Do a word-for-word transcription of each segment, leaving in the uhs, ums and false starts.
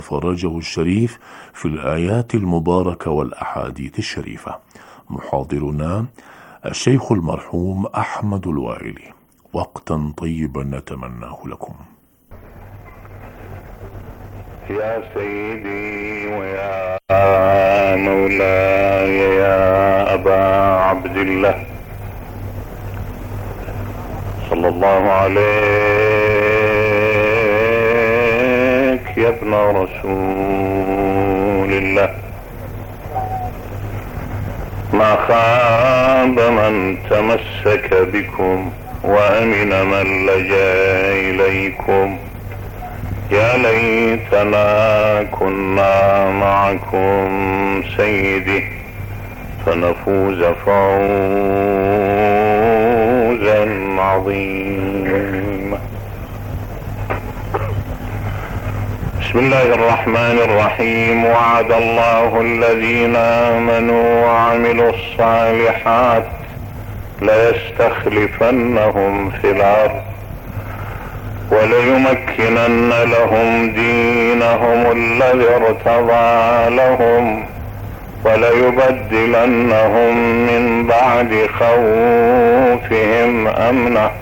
فرجه الشريف في الآيات المباركة والأحاديث الشريفة. محاضرنا الشيخ المرحوم أحمد الوائلي. وقتا طيبا نتمناه لكم. يا سيدي ويا مولاي يا أبا عبد الله صلى الله عليك يا ابن رسول الله. ما خاب من تمسك بكم وأمن من لجأ إليكم. يا ليتنا كنا معكم سيدي فنفوز فوزا عظيما. بسم الله الرحمن الرحيم. وعد الله الذين آمنوا وعملوا الصالحات ليستخلفنهم في الأرض وليمكنن لهم دينهم الذي ارتضى لهم وليبدلنهم من بعد خوفهم أمنا.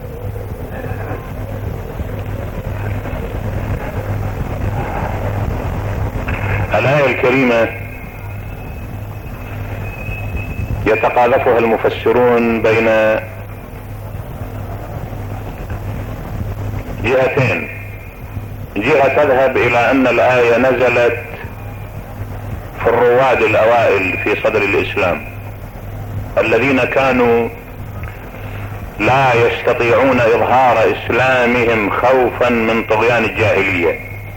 الآية الكريمة يتقاذفها المفسرون بين جهتين. جهة تذهب إلى أن الآية نزلت في الرواد الأوائل في صدر الإسلام الذين كانوا لا يستطيعون إظهار إسلامهم خوفا من طغيان الجاهلية.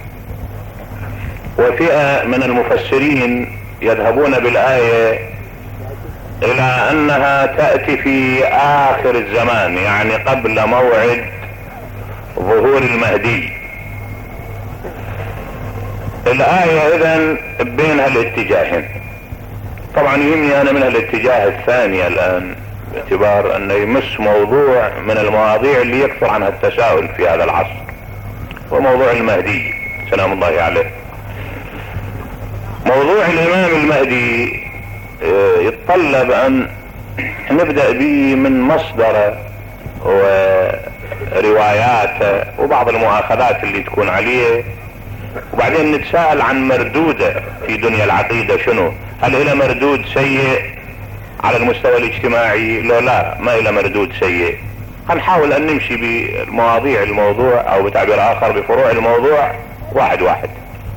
وفئة من المفسرين يذهبون بالآية إلى أنها تأتي في آخر الزمان، يعني قبل موعد ظهور المهدي. الآية إذن بينها الاتجاهين. طبعا يهمني أنا من الاتجاه الثاني الآن باعتبار أنه يمس موضوع من المواضيع اللي يكثر عنها التساؤل في هذا العصر، وموضوع المهدي سلام الله عليه. موضوع الإمام المهدي يتطلب أن نبدأ به من مصدره ورواياته وبعض المؤاخذات اللي تكون عليه، وبعدين نتساءل عن مردوده في دنيا العقيدة شنو. هل إلى مردود سيء على المستوى الاجتماعي؟ لو لا، ما إلى مردود سيء. هنحاول أن نمشي بمواضيع الموضوع أو بتعبير آخر بفروع الموضوع واحد واحد.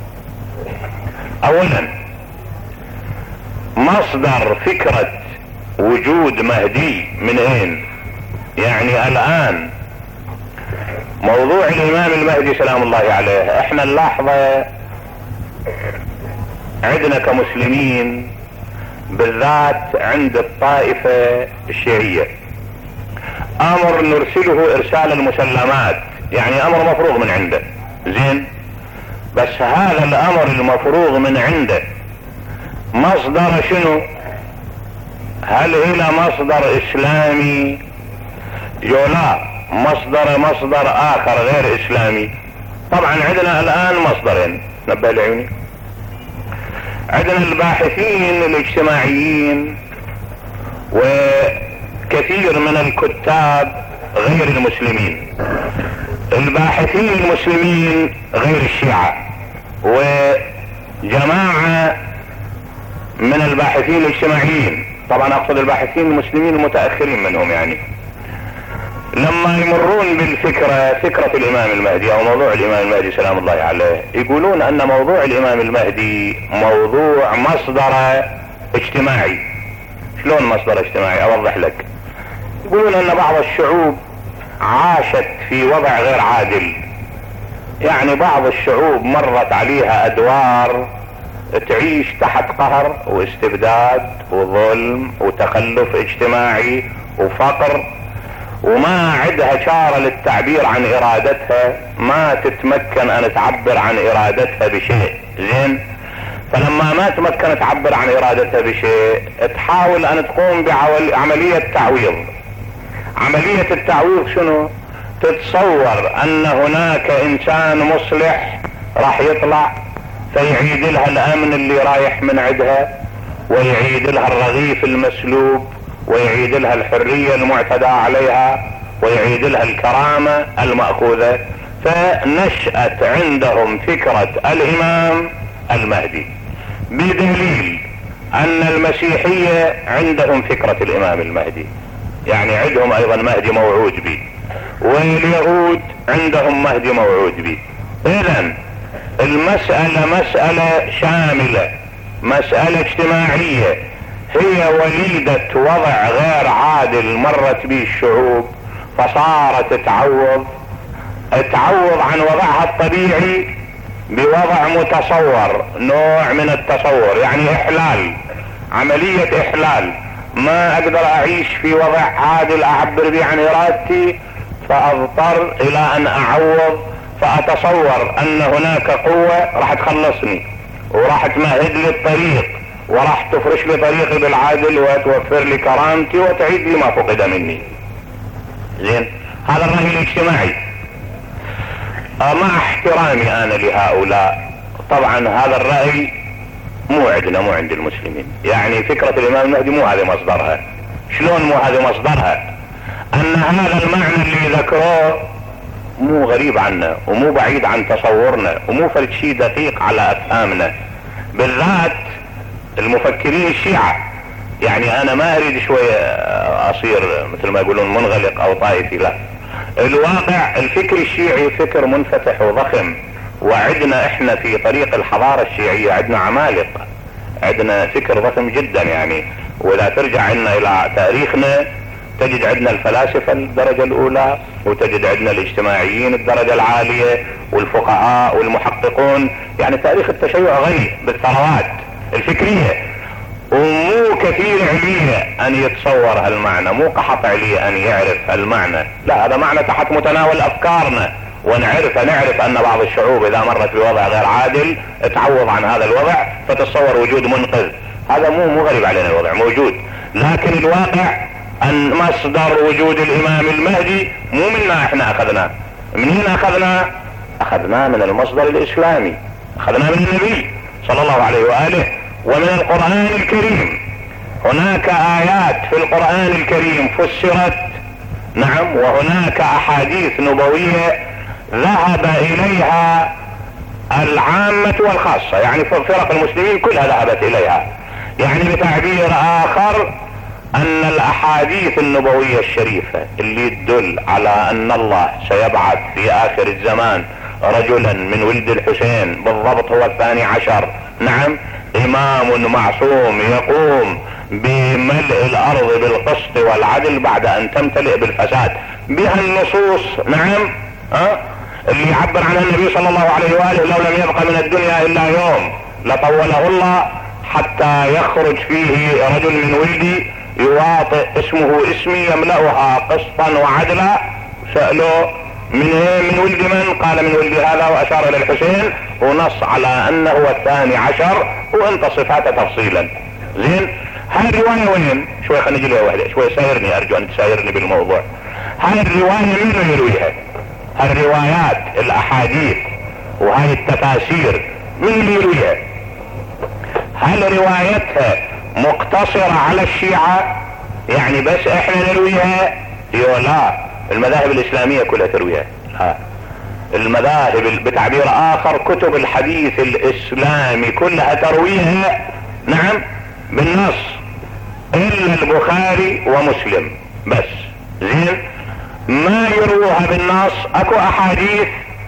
أولا، مصدر فكرة وجود مهدي من أين؟ يعني الآن موضوع الإمام المهدي سلام الله عليه احنا نلاحظه عندنا كمسلمين بالذات عند الطائفة الشيعية امر نرسله ارسال المسلمات، يعني امر مفروغ من عنده. زين، بس هذا الامر المفروغ من عنده مصدر شنو؟ هل الى مصدر اسلامي؟ يولا مصدر مصدر اخر غير اسلامي. طبعا عندنا الان مصدرين، نبه لعيوني. عندنا الباحثين الاجتماعيين وكثير من الكتاب غير المسلمين. الباحثين المسلمين غير الشيعة، وجماعة من الباحثين الاجتماعيين، طبعا اقصد الباحثين المسلمين المتأخرين منهم، يعني لما يمرون بالفكرة فكرة الامام المهدي او موضوع الامام المهدي سلام الله عليه، يقولون ان موضوع الامام المهدي موضوع مصدر اجتماعي. شلون مصدر اجتماعي؟ اوضح لك. يقولون ان بعض الشعوب عاشت في وضع غير عادل، يعني بعض الشعوب مرت عليها ادوار تعيش تحت قهر واستبداد وظلم وتخلف اجتماعي وفقر، وما عندها شارة للتعبير عن ارادتها، ما تتمكن ان تعبر عن ارادتها بشيء. زين، فلما ما تمكن تعبر عن ارادتها بشيء تحاول ان تقوم بعملية تعويض. عملية التعويض شنو؟ تتصور ان هناك انسان مصلح راح يطلع فيعيد لها الامن اللي رايح من عندها، ويعيد لها الرغيف المسلوب، ويعيد لها الحرية المعتدى عليها، ويعيد لها الكرامة المأخوذة. فنشأت عندهم فكرة الامام المهدي، بدليل ان المسيحية عندهم فكرة الامام المهدي، يعني عندهم ايضا مهدي موعود به، واليهود عندهم مهدي موعود به. اذن المسألة مسألة شاملة، مسألة اجتماعية، هي وليدة وضع غير عادل مرت به الشعوب، فصارت تعوض تعوض عن وضعها الطبيعي بوضع متصور، نوع من التصور، يعني احلال، عملية احلال. ما اقدر اعيش في وضع عادل اعبر به عن ارادتي، فاضطر الى ان اعوض، فاتصور ان هناك قوة راح تخلصني وراح تمهد لي الطريق وراح تفرش لي طريقي بالعدل وتوفر لي كرامتي وتعيد لي ما فقد مني. زين، هذا الرأي الاجتماعي. مع احترامي انا لهؤلاء، طبعا هذا الرأي مو عندنا، مو عند المسلمين. يعني فكرة الامام المهدي مو هذه مصدرها. شلون مو هذه مصدرها؟ ان هذا المعنى اللي ذكروه مو غريب عنا ومو بعيد عن تصورنا ومو فرد شيء دقيق على افهامنا، بالذات المفكرين الشيعة. يعني انا ما اريد شوية اصير مثل ما يقولون منغلق او طائفي، لا، الواقع الفكر الشيعي فكر منفتح وضخم، وعدنا احنا في طريق الحضارة الشيعية عدنا عمالقة، عدنا فكر ضخم جدا. يعني ولا ترجع عنا الى تاريخنا تجد عندنا الفلاسفة الدرجة الاولى، وتجد عندنا الاجتماعيين الدرجة العالية، والفقهاء والمحققون. يعني تاريخ التشيع غني بالثروات الفكرية، ومو كثير عليه ان يتصور هالمعنى، مو قحط عليه ان يعرف هالمعنى، لا، هذا معنى تحت متناول افكارنا، ونعرف نعرف ان بعض الشعوب اذا مرت بوضع غير عادل تعوض عن هذا الوضع فتتصور وجود منقذ. هذا مو مو غريب علينا، الوضع موجود، لكن الواقع ان مصدر وجود الامام المهدي مو منا احنا اخذناه. منين اخذناه؟ اخذناه من المصدر الاسلامي، اخذناه من النبي صلى الله عليه واله ومن القرآن الكريم. هناك ايات في القرآن الكريم فسرت، نعم، وهناك احاديث نبوية ذهب اليها العامة والخاصة، يعني فرق المسلمين كلها ذهبت اليها. يعني بتعبير اخر ان الاحاديث النبوية الشريفة اللي تدل على ان الله سيبعث في اخر الزمان رجلا من ولد الحسين، بالضبط هو الثاني عشر، نعم، امام معصوم يقوم بملء الارض بالقسط والعدل بعد ان تمتلئ بالفساد، بها النصوص، نعم، ها اللي يعبر عنها النبي صلى الله عليه واله: لو لم يبق من الدنيا الا يوم لطوله الله حتى يخرج فيه رجل من ولدي يواطئ اسمه اسمي يملأها قسطا وعدلا. سألوا من ايه؟ من ولد من؟ قال من ولد هذا، واشار الى الحسين، ونص على انه هو الثاني عشر، وانت صفاته تفصيلا. زين، هاي الرواية وين؟ شوي خلينا نجي لها واحدة، شوي سايرني، ارجو ان تسايرني بالموضوع. هاي الرواية مين يرويها؟ هاي الروايات الاحاديث وهاي التفاسير مين اللي يرويها؟ هل روايتها مقتصرة على الشيعة؟ يعني بس احنا نرويها؟ لا، المذاهب الاسلامية كلها ترويها. لا، المذاهب بتعبير اخر كتب الحديث الاسلامي كلها ترويها، نعم، بالنص، الا البخاري ومسلم بس. زين، ما يروها بالنص. اكو احاديث،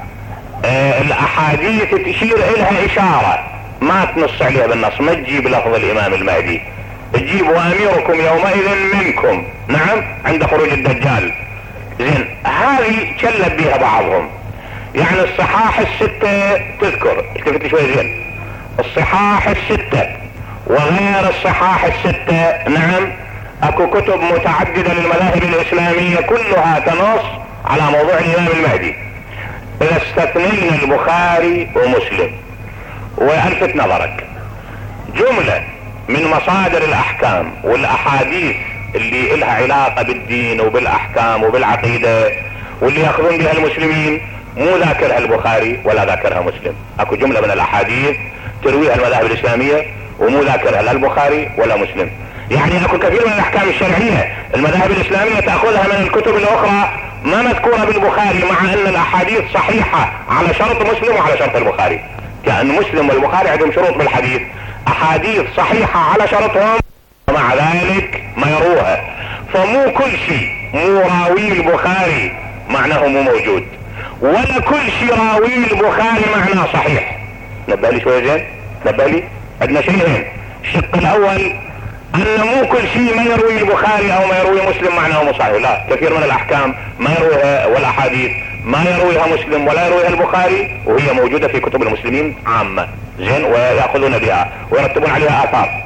آه الاحاديث تشير الها اشارة، ما تنص عليها بالنص، ما تجيب لفظ الامام المهدي، تجيب واميركم يومئذ منكم، نعم، عند خروج الدجال. زين، هذه كلب بها بعضهم. يعني الصحاح الستة تذكر، التفت شوي زين، الصحاح الستة وغير الصحاح الستة، نعم، اكو كتب متعددة للمذاهب الاسلامية كلها تنص على موضوع الامام المهدي، اذا استثنينا البخاري ومسلم. والفت نظرك، جملة من مصادر الاحكام والاحاديث اللي إلها علاقة بالدين وبالاحكام وبالعقيدة واللي ياخذون بها المسلمين مو ذاكرها البخاري ولا ذاكرها مسلم. اكو جملة من الاحاديث ترويها المذاهب الاسلامية ومو ذاكرها لا البخاري ولا مسلم. يعني اكو كثير من الاحكام الشرعية المذاهب الاسلامية تأخذها من الكتب الاخرى ما مذكورة بالبخاري، مع ان الاحاديث صحيحة على شرط مسلم وعلى شرط البخاري. كأن مسلم والبخاري عندهم شروط بالحديث، احاديث صحيحة على شرطهم ومع ذلك ما يروها. فمو كل شيء مو راوي البخاري معناه مو موجود، ولا كل شيء راوي البخاري معناه صحيح. نبالي شوية زين، نبالي عندنا شيئين. الشق الاول ان مو كل شيء ما يروي البخاري او ما يروي مسلم معناه مو صحيح، لا، كثير من الاحكام ما يرويها والاحاديث ما يرويها مسلم ولا يرويها البخاري وهي موجودة في كتب المسلمين عامة، زين، ويأخذون بها ويرتبون عليها آثار.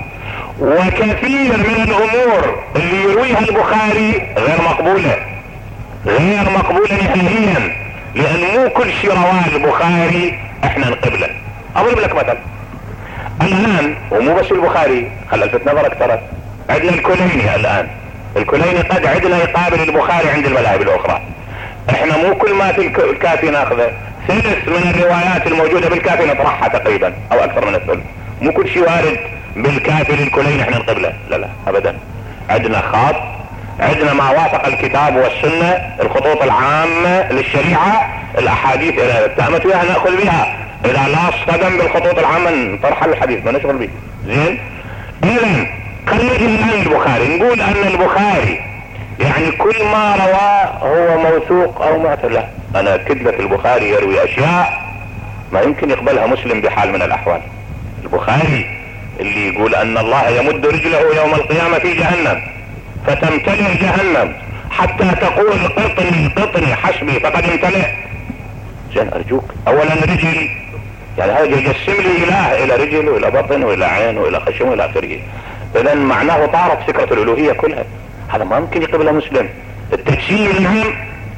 وكثير من الامور اللي يرويها البخاري غير مقبولة، غير مقبولة نهائيا، لان مو كل شيء رواه البخاري احنا نقبله. اضرب لك مثل الان، ومو بس البخاري، خل الفت نظرك ترى عندنا الكليني الان، الكليني قد عندنا يقابل البخاري عند المذاهب الاخرى. احنا مو كل ما في الكافي ناخذه، ثلث من الروايات الموجودة بالكافي نطرحها تقريبا او اكثر من الثلث. مو كل شيء وارد بالكافي للكلين احنا نقبله، لا لا ابدا. عندنا خاط، عندنا ما وافق الكتاب والسنة، الخطوط العامة للشريعة، الاحاديث اذا اتهمت بها ناخذ بها، اذا لا اصطدم بالخطوط العامة نطرح الحديث ما نشغل به. زين، اذا خلينا الان البخاري نقول ان البخاري يعني كل ما رواه هو موثوق او معتل. لا، انا اكد لك البخاري يروي اشياء ما يمكن يقبلها مسلم بحال من الاحوال. البخاري اللي يقول ان الله يمد رجله يوم القيامة في جهنم فتمتلئ جهنم حتى تقول قطني قطني حسبي فقد امتلئ. زين، ارجوك اولا رجل، يعني هذا يجسم لي اله الى رجل والى بطن والى عين والى خشم والى اخره، اذا معناه طارت فكرة الالوهية كلها، هذا ما ممكن يقبله مسلم. التجسيم الهم،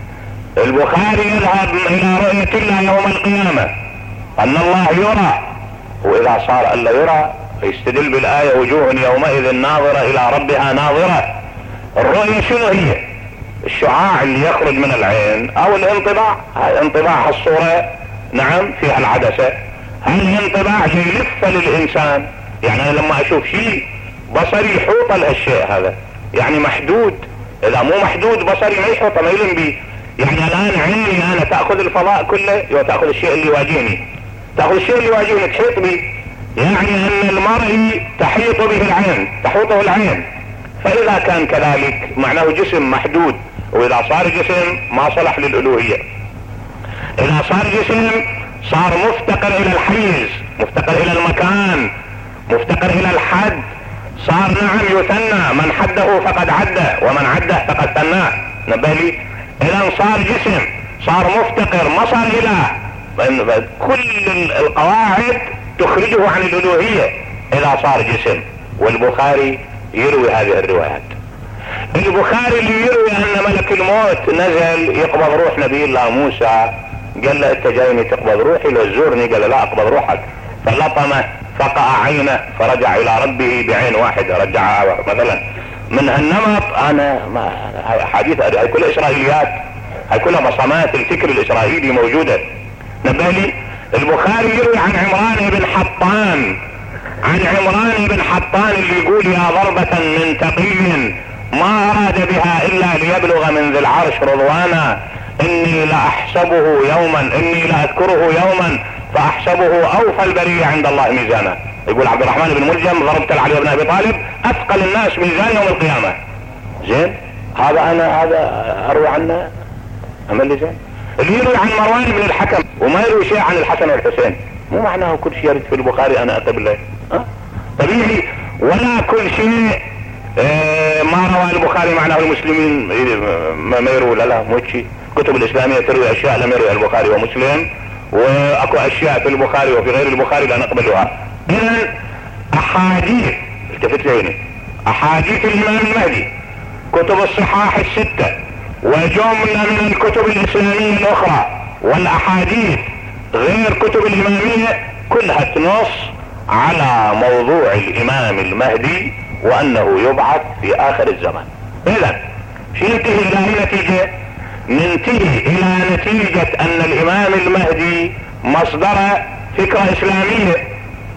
البخاري يذهب الى رؤية الله يوم القيامة ان الله يرى، واذا صار الا يرى يستدل بالآية وجوه يومئذ ناظرة الى ربها ناظرة. الرؤية شنو هي؟ الشعاع اللي يخرج من العين او الانطباع، هاي انطباع الصورة نعم فيها العدسة، هاي الانطباع يلف للانسان. يعني انا لما اشوف شيء بصري يحوط لهالشيء هذا، يعني محدود، اذا مو محدود بصري ما يحوط ما يلم بي. يعني الان عيني انا تأخذ الفضاء كله وتأخذ الشيء اللي يواجهني، تأخذ الشيء اللي يواجهني تحيط بي، يعني ان المرء تحيط به العين، تحوطه العين. فاذا كان كذلك معناه جسم محدود، واذا صار جسم ما صلح للالوهية. اذا صار جسم صار مفتقر الى الحيز، مفتقر الى المكان، مفتقر الى الحد، صار نعم يثنى، من حده فقد عده ومن عده فقد ثناه. نبالي، اذا صار جسم صار مفتقر ما صار اله. كل القواعد تخرجه عن الالوهية اذا صار جسم. والبخاري يروي هذه الروايات. البخاري اللي يروي ان ملك الموت نزل يقبض روح نبي الله موسى، قال له انت جايني تقبض روحي لو تزورني؟ قال لا اقبض روحك، فلطمه فقع عينه فرجع الى ربه بعين واحدة. رجع مثلا من هالنمط. انا ما حديث هاي كلها اسرائيليات، هاي كلها بصمات الفكر الاسرائيلي موجودة. نبالي، البخاري يروي عن عمران بن حطان، عن عمران بن حطان اللي يقول يا ضربة من تقي ما اراد بها الا ليبلغ من ذي العرش رضوانا، اني لاحسبه يوما اني لاذكره يوما فاحسبه اوفى البرية عند الله ميزانا. يقول عبد الرحمن بن ملجم ضربت علي بن ابي طالب اثقل الناس ميزان يوم القيامة. زين، هذا انا هذا اروي عنه امل زين. اللي يروي عن مروان بن الحكم وما يروي شيء عن الحسن والحسين مو معناه كل شيء يرد في البخاري انا اقبله. أه؟ طبيعي. ولا كل شيء اه ما روى البخاري معناه المسلمين ما يروي. لا لا مو شيء. كتب الاسلامية تروي اشياء لم يروي البخاري ومسلم، واكو اشياء في البخاري وفي غير البخاري لا نقبلها. اذا احاديث، التفت لي، احاديث الامام المهدي، كتب الصحاح الستة وجملة من الكتب الاسلامية الاخرى والاحاديث غير كتب الامامية كلها تنص على موضوع الامام المهدي وانه يبعث في اخر الزمان. اذا ننتهي الى اي نتيجة؟ ننتهي الى نتيجة ان الامام المهدي مصدر فكرة اسلامية،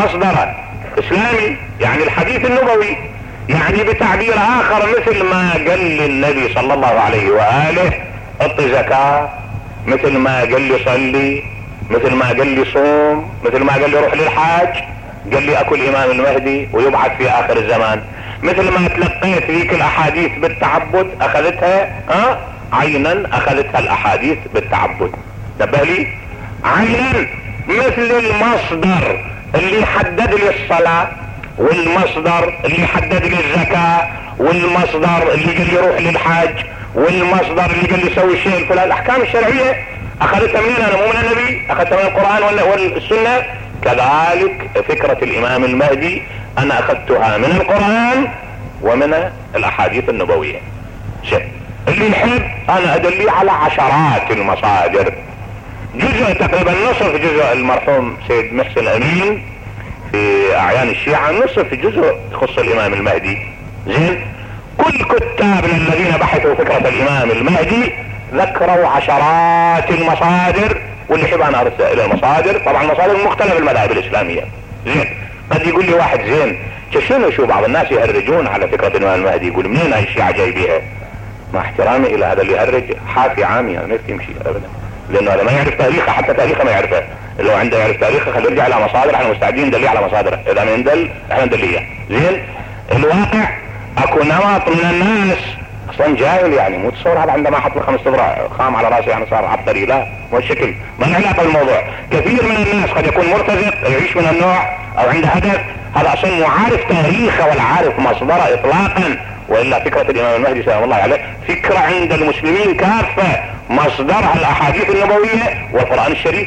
مصدره اسلامي، يعني الحديث النبوي، يعني بتعبير اخر مثل ما قال لي النبي صلى الله عليه واله اعطي زكاة، مثل ما قال لي صلي، مثل ما قال لي صوم، مثل ما قال لي روح للحاج، قال لي اكل امام المهدي ويبعث في اخر الزمان، مثل ما تلقيت ذيك الاحاديث بالتعبد اخذتها ها عينا، اخذتها الاحاديث بالتعبد. نبه لي عينا مثل المصدر اللي حدد لي الصلاة، والمصدر اللي حدد لي الزكاة، والمصدر اللي قال لي روح للحاج، والمصدر اللي قال لي سوي الشيء الفلاني. الاحكام الشرعية اخذتها منين؟ انا مو من النبي، اخذتها من القرآن ولا والسنة. كذلك فكرة الامام المهدي انا اخذتها من القرآن ومن الاحاديث النبوية. شيء اللي يحب انا ادلي على عشرات المصادر، جزء تقريبا نصف جزء المرحوم سيد محسن امين في اعيان الشيعة، نصف جزء يخص الامام المهدي. زين، كل كتابنا الذين بحثوا فكرة الامام المهدي ذكروا عشرات المصادر، واللي يحب انا ارسل الى المصادر، طبعا مصادر مختلف المذاهب الاسلامية. زين، قد يقول لي واحد زين شنو شو بعض الناس يهرجون على فكرة الامام المهدي، يقول منين هاي الشيعة جايبيها؟ مع احترامي الى هذا اللي يهرج حافي عامي، يعني ما يمشي ابدا، لانه هذا ما يعرف تاريخه، حتى تاريخه ما يعرفه. لو عنده يعرف تاريخه خليه يرجع على مصادر، احنا مستعدين ندليه على مصادره، اذا ما ندل احنا ندليه. زين، الواقع اكو نمط من الناس اصلا جاهل، يعني مو تصور هذا عندما حط له خمس اضراع خام على راسه يعني صار عبقري، لا مو الشكل، ما له علاقه بالموضوع. كثير من الناس قد يكون مرتزق يعيش من النوع او عنده هدف، هذا اصلا مو عارف تاريخه ولا عارف مصدره اطلاقا. والا فكرة الامام المهدي سلام الله عليه فكرة عند المسلمين كافة، مصدرها الاحاديث النبوية والقرآن الشريف.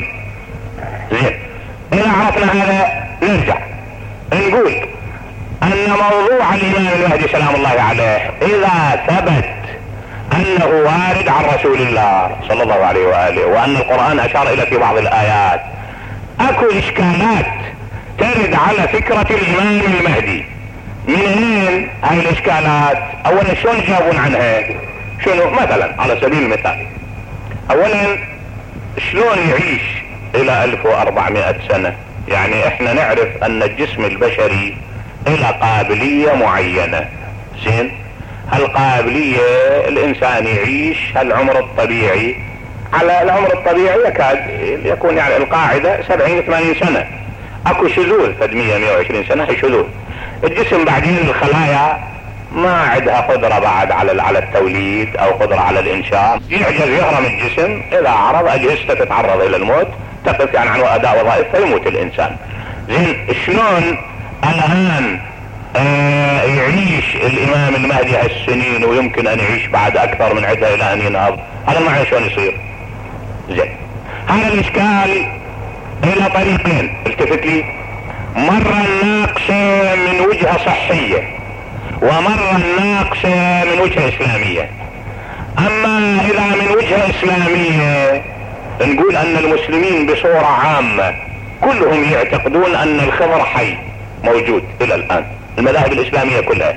زين، اذا عرفنا هذا نرجع نقول ان موضوع الامام المهدي سلام الله عليه اذا ثبت انه وارد عن رسول الله صلى الله عليه وآله، وان القرآن اشار الى في بعض الايات، اكو اشكالات ترد على فكرة الامام المهدي. منين هاي الاشكالات؟ اولا شلون يجاوبون عنها؟ شنو مثلا على سبيل المثال، اولا شلون يعيش الى الف واربعمائة سنة؟ يعني احنا نعرف ان الجسم البشري الى قابلية معينة. زين، هالقابلية الانسان يعيش هالعمر الطبيعي، على العمر الطبيعي يكاد يكون يعني القاعدة سبعين ثمانين سنة، اكو شذوذ فد مية مية وعشرين سنة هي شذوذ. الجسم بعدين الخلايا ما عندها قدرة بعد على على التوليد او قدرة على الانشاء، يعجز يهرم الجسم، اذا عرض اجهزته تتعرض الى الموت، تقف يعني عن اداء وظائف فيموت الانسان. زين، شلون الان آه يعيش الامام المهدي هالسنين ويمكن ان يعيش بعد اكثر من عدة الى ان ينهض؟ هذا المعنى شلون يصير؟ زين، هذا الاشكال الى طريقين، التفت لي، مرة ناقصة من وجهة صحية، ومرة ناقصة من وجهة اسلامية. اما اذا من وجهة اسلامية نقول ان المسلمين بصورة عامة كلهم يعتقدون ان الخضر حي موجود الى الان، المذاهب الاسلامية كلها.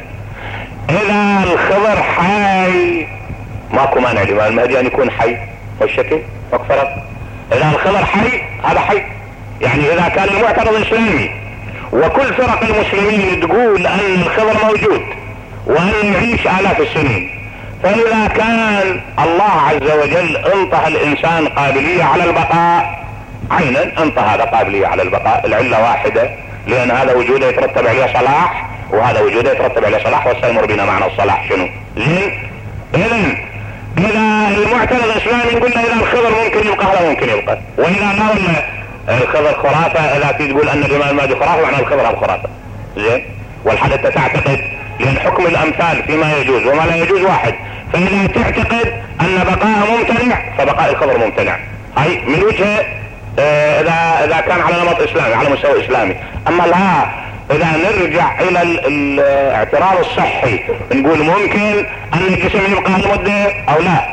اذا الخضر حي ماكو مانع الامام المهدي ان يكون حي، والشكل فقط. اذا الخضر حي هذا حي، يعني اذا كان المعترض اسلامي وكل فرق المسلمين تقول ان الخضر موجود وان يعيش الاف السنين، فاذا كان الله عز وجل انطى الانسان قابلية على البقاء، عينا انطى هذا قابلية على البقاء، العلة واحدة، لان هذا وجوده يترتب عليه صلاح وهذا وجوده يترتب عليه صلاح، وسيمر بنا معنى الصلاح شنو. زين، اذا اذا المعترض الاسلامي يقول له اذا الخضر ممكن يبقى هذا ممكن يبقى، واذا لا ولا الخضر خرافة، اذا في تقول ان الامام المهدي خرافة معنى الخضر هم خرافة. زين، والحال انت تعتقد، لان حكم الامثال فيما يجوز وما لا يجوز واحد، فاذا تعتقد ان بقاء ممتنع فبقاء الخضر ممتنع. هاي من وجهه اه اذا اذا كان على نمط اسلامي على مستوى اسلامي. اما لا، اذا نرجع الى الاعتراض الصحي نقول ممكن ان الجسم يبقى لمدة او لا،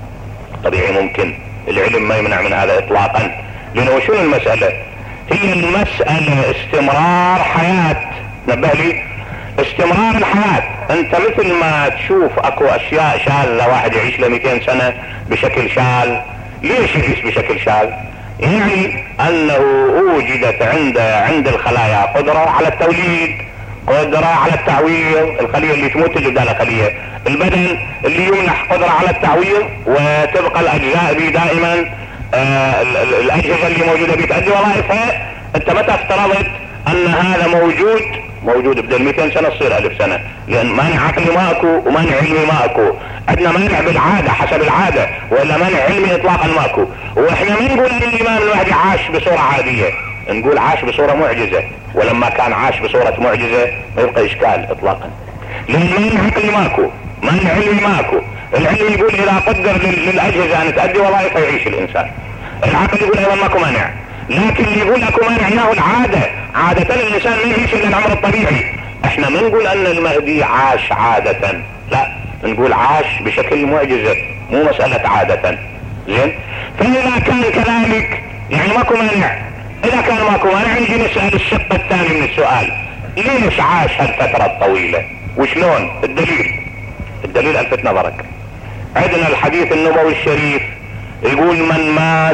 طبيعي ممكن، العلم ما يمنع من هذا اطلاقا. لانه شنو المسألة؟ هي المسألة استمرار حياة. نبه لي، استمرار الحياة. انت مثل ما تشوف اكو اشياء شاذة، واحد يعيش له مئتين سنة بشكل شاذ، ليش يعيش بشكل شاذ؟ يعني انه اوجدت عند عند الخلايا قدرة على التوليد، قدرة على التعويض، الخلية اللي تموت تجد لها خلية، البدن اللي يمنح قدرة على التعويض، وتبقى الاجزاء به دائما آه الاجهزة اللي موجودة به تؤدي وظائفها. انت متى افترضت ان هذا موجود موجود بدل مئتين سنة تصير ألف سنة، لان مانع عقلي ماكو ومانع علمي ماكو. عندنا مانع بالعادة حسب العادة، ولا مانع علمي اطلاقا ماكو. واحنا ما نقول ان الامام المهدي عاش بصورة عادية، نقول عاش بصورة معجزة، ولما كان عاش بصورة معجزة ما يبقى اشكال اطلاقا، لان مانع عقلي ماكو، مانع علمي ماكو. العلم يقول اذا قدر للاجهزة ان تؤدي وظائفها يعيش الانسان، العقل يقول ايضا ماكو مانع. لكن اللي يقول اكو مانع انه العادة، عادة الانسان ما يعيش الا العمر الطبيعي. احنا ما نقول ان المهدي عاش عادة، لا، نقول عاش بشكل معجزة، مو مسألة عادة. زين، فاذا كان كذلك يعني ماكو مانع، اذا كان ماكو مانع نجي نسأل الشق الثاني من السؤال، ليش عاش هالفترة الطويلة وشلون؟ الدليل الدليل الفت نظرك. عندنا الحديث النبوي الشريف يقول من مات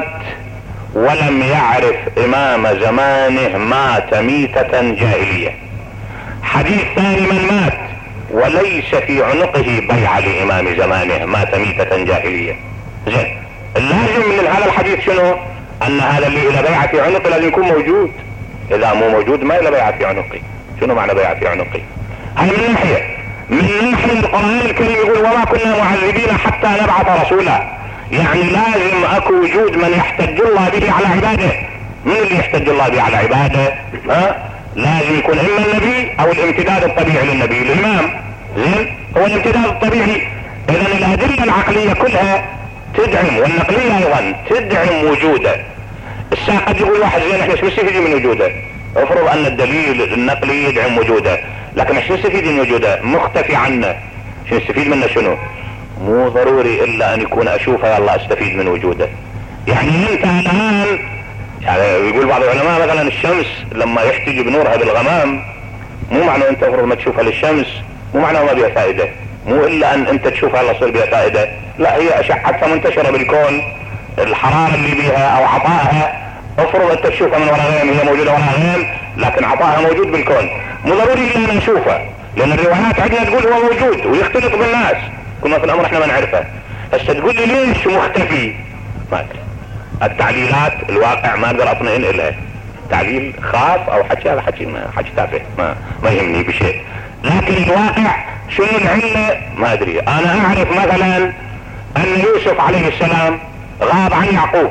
ولم يعرف امام زمانه مات ميتة جاهلية. حديث ثاني من مات وليس في عنقه بيعة لامام زمانه مات ميتة جاهلية. زين، اللازم من هذا الحديث شنو؟ ان هذا اللي الى بيعة في عنقه لازم يكون موجود، اذا مو موجود ما الى بيعة في عنقه. شنو معنى بيعة في عنقه؟ هاي من ناحية. من ناحية القرآن الكريم يقول وما كنا معذبين حتى نبعث رسولا، يعني لازم اكو وجود من يحتج الله به على عباده. من اللي يحتج الله به على عباده؟ ها؟ لازم يكون اما النبي او الامتداد الطبيعي للنبي، الامام. زين، هو الامتداد الطبيعي. اذا الادلة العقلية كلها تدعم، والنقلية ايضا تدعم وجوده. الساعة قد يقول واحد زين احنا شو نستفيد من وجوده؟ افرض ان الدليل النقلي يدعم وجوده، لكن شو نستفيد من وجوده؟ مختفي عنا، شو نستفيد منه؟ شنو؟ مو ضروري الا ان يكون اشوفه يلا استفيد من وجوده. يعني انت الان يعني يقول بعض العلماء مثلا الشمس لما يحتج بنورها بالغمام، مو معنى انت افرض ما تشوفها للشمس مو معنى ما بها فائدة، مو الا ان انت تشوفها يلا يصير بها فائدة، لا، هي اشعتها منتشرة بالكون، الحرارة اللي بها او عطائها افرض انت تشوفها من وراء غيم، هي موجودة وراء غيم لكن عطائها موجود بالكون. مو ضروري الا ان نشوفها، لان الروايات عندنا تقول هو موجود ويختلط بالناس، كنا في الامر احنا ما نعرفه. هسه تقول لي ليش مختفي؟ ما ادري. التعليلات الواقع ما اقدر اطمئن الها، تعليل خاص او حكي هذا حكي ما حكي تافه، ما ما يهمني بشيء. لكن الواقع شنو العلة؟ ما ادري. انا اعرف مثلا ان يوسف عليه السلام غاب عن يعقوب،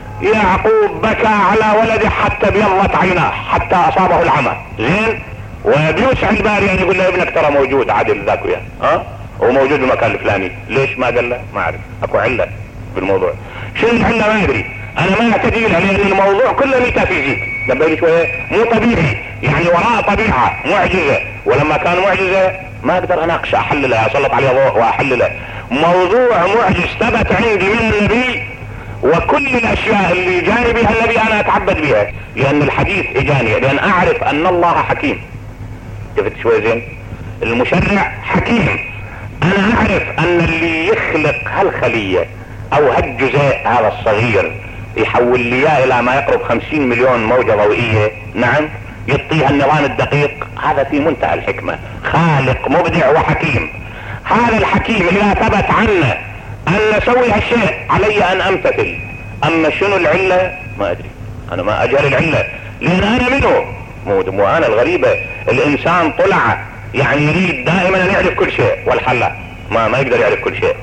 يعقوب بكى على ولده حتى بيضت عيناه حتى اصابه العمى. زين، وبيوسع الباري ان يقول له ابنك ترى موجود عادل ذاك وياه، ها هو موجود بالمكان الفلاني. ليش ما قال له؟ ما اعرف، اكو علة بالموضوع. شنو العلة؟ ما ادري. انا ما اعتدي لها لان الموضوع كله ميتافيزيك، نبه شويه مو طبيعي، يعني وراء طبيعة معجزة، ولما كان معجزة ما اقدر اناقش احللها اسلط عليها ضوء واحللها. موضوع معجز ثبت عندي من النبي، وكل الاشياء اللي جاني بها النبي انا اتعبد بها، لان الحديث اجاني، لان اعرف ان الله حكيم. شفت شوي زين؟ المشرع حكيم. انا اعرف ان اللي يخلق هالخلية او هالجزيء هذا الصغير يحول لي الى ما يقرب خمسين مليون موجة ضوئية، نعم، يعطيها النظام الدقيق، هذا في منتهى الحكمة. خالق مبدع وحكيم. هذا الحكيم اذا ثبت عنه ان نسوي هالشيء علي ان امتثل. اما شنو العلة؟ ما ادري، انا ما اجهل العلة، لان انا منه، مو مو انا الغريبة. الانسان طلع يعني يريد دائما ان يعرف كل شيء، والحلا ما ما يقدر يعرف كل شيء.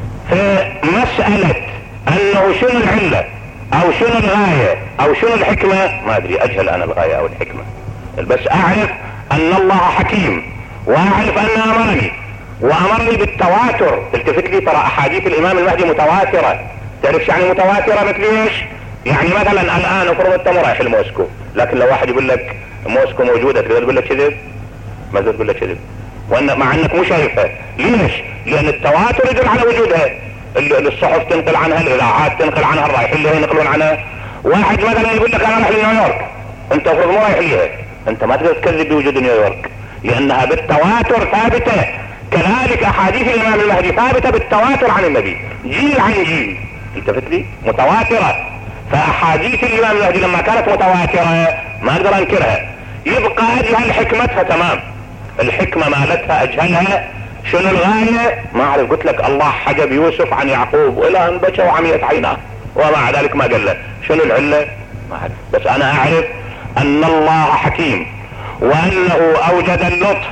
فمسألة انه شنو العلة او شنو الغاية او شنو الحكمة، ما ادري، اجهل انا الغاية او الحكمة، بس اعرف ان الله حكيم، واعرف ان امرني وامرني بالتواتر. التفت لي ترى احاديث الامام المهدي متواترة. تعرف يعني متواترة مثل ايش؟ يعني مثلا الان افرض انت مو رايح الموسكو، لكن لو واحد يقول لك موسكو موجودة تقدر تقول لك كذب؟ ما تقدر تقول لك كذب، وان مع انك مو شايفها. ليش؟ لان التواتر يدل على وجودها، الصحف تنقل عنها، الاذاعات تنقل عنها، الرايحين اللي ينقلون عنها. واحد مثلا يقول لك انا رايح لنيويورك، انت افرض مو رايح ليها، انت ما تقدر تكذب بوجود نيويورك، لانها بالتواتر ثابتة. كذلك احاديث الامام المهدي ثابتة بالتواتر عن النبي، جيل عن جيل. التفت لي؟ متواترة. فاحاديث الامام المهدي لما كانت متواترة ما اقدر انكرها. يبقى اجهل حكمتها تمام، الحكمة مالتها اجهلها. شنو الغاية؟ ما اعرف. قلت لك الله حجب يوسف عن يعقوب والى ان بكى وعميت عيناه ومع ذلك ما قال له. شنو العلة؟ ما اعرف، بس انا اعرف ان الله حكيم وانه اوجد اللطف.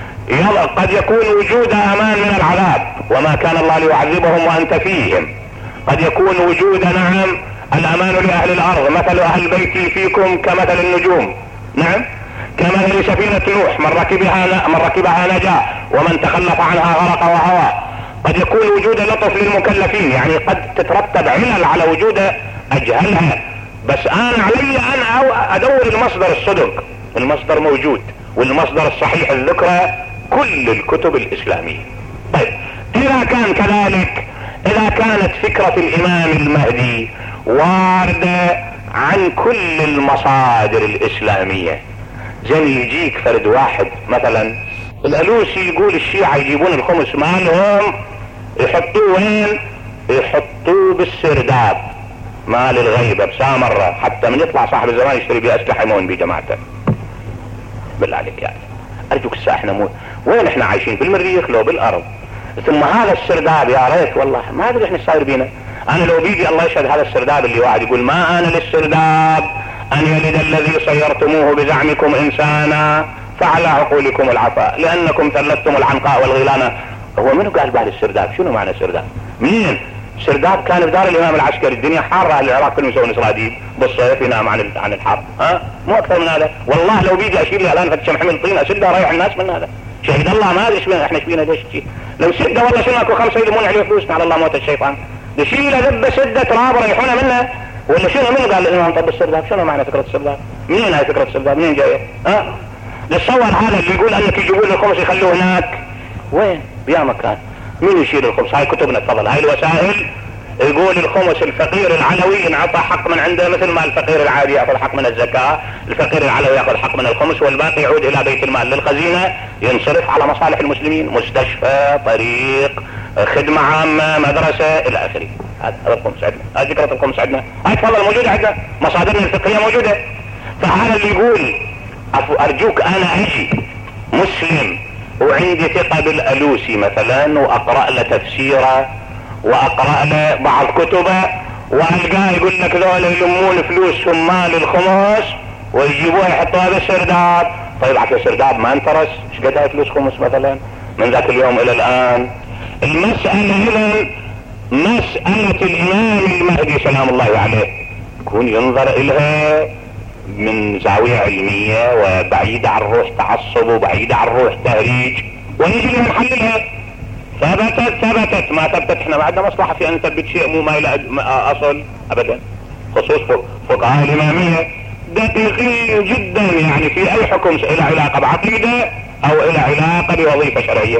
قد يكون وجود امان من العذاب، وما كان الله ليعذبهم وانت فيهم. قد يكون وجود نعم الامان لاهل الارض، مثل اهل بيتي فيكم كمثل النجوم، نعم كمثل سفينة نوح، من ركبها من ركبها نجا ومن تخلف عنها غرق وهوى. قد يكون وجود لطف للمكلفين، يعني قد تترتب علل على وجود اجهلها، بس انا علي ان ادور المصدر الصدق. المصدر موجود، والمصدر الصحيح الذكرى كل الكتب الاسلامية. طيب اذا كان كذلك، اذا كانت فكرة الامام المهدي واردة عن كل المصادر الاسلامية، زي يجيك فرد واحد مثلا الالوسي يقول الشيعة يجيبون الخمس مالهم يحطوه وين؟ يحطوه بالسرداب مال الغيبة بسامرة، حتى من يطلع صاحب الزمان يشتري بيه اسلحة يمون بيه جماعته. بالله عليك يعني ارجوك الساعة احنا مو وين احنا عايشين؟ بالمريخ لو بالارض؟ ثم هذا السرداب يا ريت والله ما ادري احنا صاير بينا. انا لو بيجي الله يشهد هذا السرداب اللي واحد يقول ما انا للسرداب ان يلد الذي صيرتموه بزعمكم انسانا فعلى عقولكم العفاء لانكم ثلثتم العنقاء والغيلانة. هو منو قال بعد السرداب؟ شنو معنى السرداب؟ مين؟ سرداب كان في دار الامام العسكري، الدنيا حارة، اهل العراق كلهم يسوون سراديب بالصيف ينام عن عن الحر، ها مو اكثر من هذا. والله لو بيجي اشيل لي الان فتشم حمل طين اسدها رايح الناس من هذا. شهد الله ما ادري ايش احنا ايش بينا ليش شيء لو سده والله شنو اكو خمسه يلمون عليه فلوسنا على الله موت الشيطان. نشيله ذبه سده تراب يريحونا منها ولا شنو؟ من قال الامام طب السرداب؟ شنو معنى فكره السرداب؟ منين هاي فكره السرداب؟ منين جايه؟ ها نتصور هذا اللي يقول انك يجيبون الخمس يخلوه هناك وين؟ بيا مكان. مين يشيل الخمس؟ هاي كتبنا تفضل، هاي الوسائل. يقول الخمس الفقير العلوي انعطى حق من عنده مثل ما الفقير العادي ياخذ حق من الزكاة، الفقير العلوي ياخذ حق من الخمس والباقي يعود الى بيت المال للخزينة ينصرف على مصالح المسلمين، مستشفى، طريق، خدمة عامة، مدرسة الى اخره. هذا الخمس عندنا، هذه فكرة الخمس عندنا، هاي تفضل موجودة عندنا، مصادرنا الفقهية موجودة. فهذا اللي يقول ارجوك انا اجي مسلم وعندي ثقة بالالوسي مثلا واقرأ له تفسيره واقرأ له بعض كتبه والقاه يقول لك ذولا يلمون فلوسهم مال الخمس ويجيبوها يحطوها بالسرداب. طيب على السرداب ما انترس ايش قد هاي فلوس خمس مثلا من ذاك اليوم الى الان؟ المسألة هنا مسألة الامام المهدي سلام الله عليه يكون ينظر الها من زاوية علمية وبعيدة عن روح تعصب وبعيدة عن روح تهريج ونجي نحللها. ثبتت ثبتت ما ثبتت احنا ما عندنا مصلحة في ان نثبت شيء مو ما الى اصل ابدا، خصوص فقهاء الامامية دقيقين جدا يعني في اي حكم الى علاقة بعقيدة او الى علاقة بوظيفة شرعية.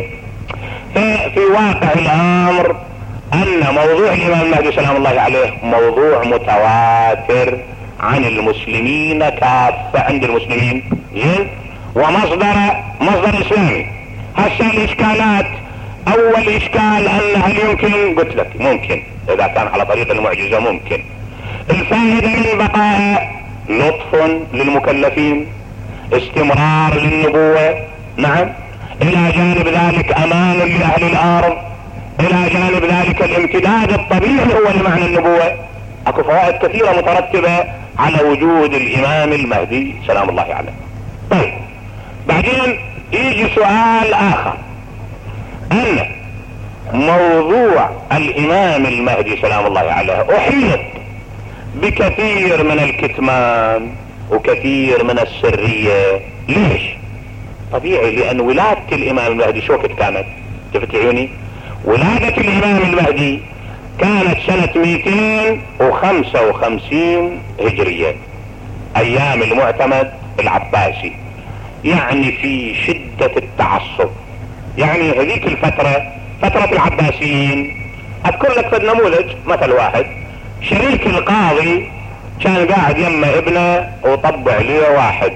ففي واقع الامر ان موضوع الامام المهدي سلام الله عليه موضوع متواتر عن المسلمين كافة، عند المسلمين زين، ومصدر مصدر اسلامي. هسه الاشكالات، اول اشكال ان هل يمكن؟ قلت لك ممكن اذا كان على طريق المعجزة ممكن. الفائدة من بقاء لطف للمكلفين، استمرار للنبوة، نعم، الى جانب ذلك امان لاهل الارض، الى جانب ذلك الامتداد الطبيعي هو لمعنى النبوة. اكو فوائد كثيرة مترتبة على وجود الامام المهدي سلام الله عليه. طيب بعدين يجي سؤال اخر، ان موضوع الامام المهدي سلام الله عليه احيط بكثير من الكتمان وكثير من السرية. ليش؟ طبيعي لان ولادة الامام المهدي شو وقت كانت؟ شفت عيوني؟ ولادة الامام المهدي كانت سنة مئتين وخمسة وخمسين هجرية ايام المعتمد العباسي، يعني في شدة التعصب. يعني هذيك الفترة فترة العباسيين. اذكر لك فد نموذج، مثل واحد شريك القاضي كان قاعد يما ابنه وطبع ليه واحد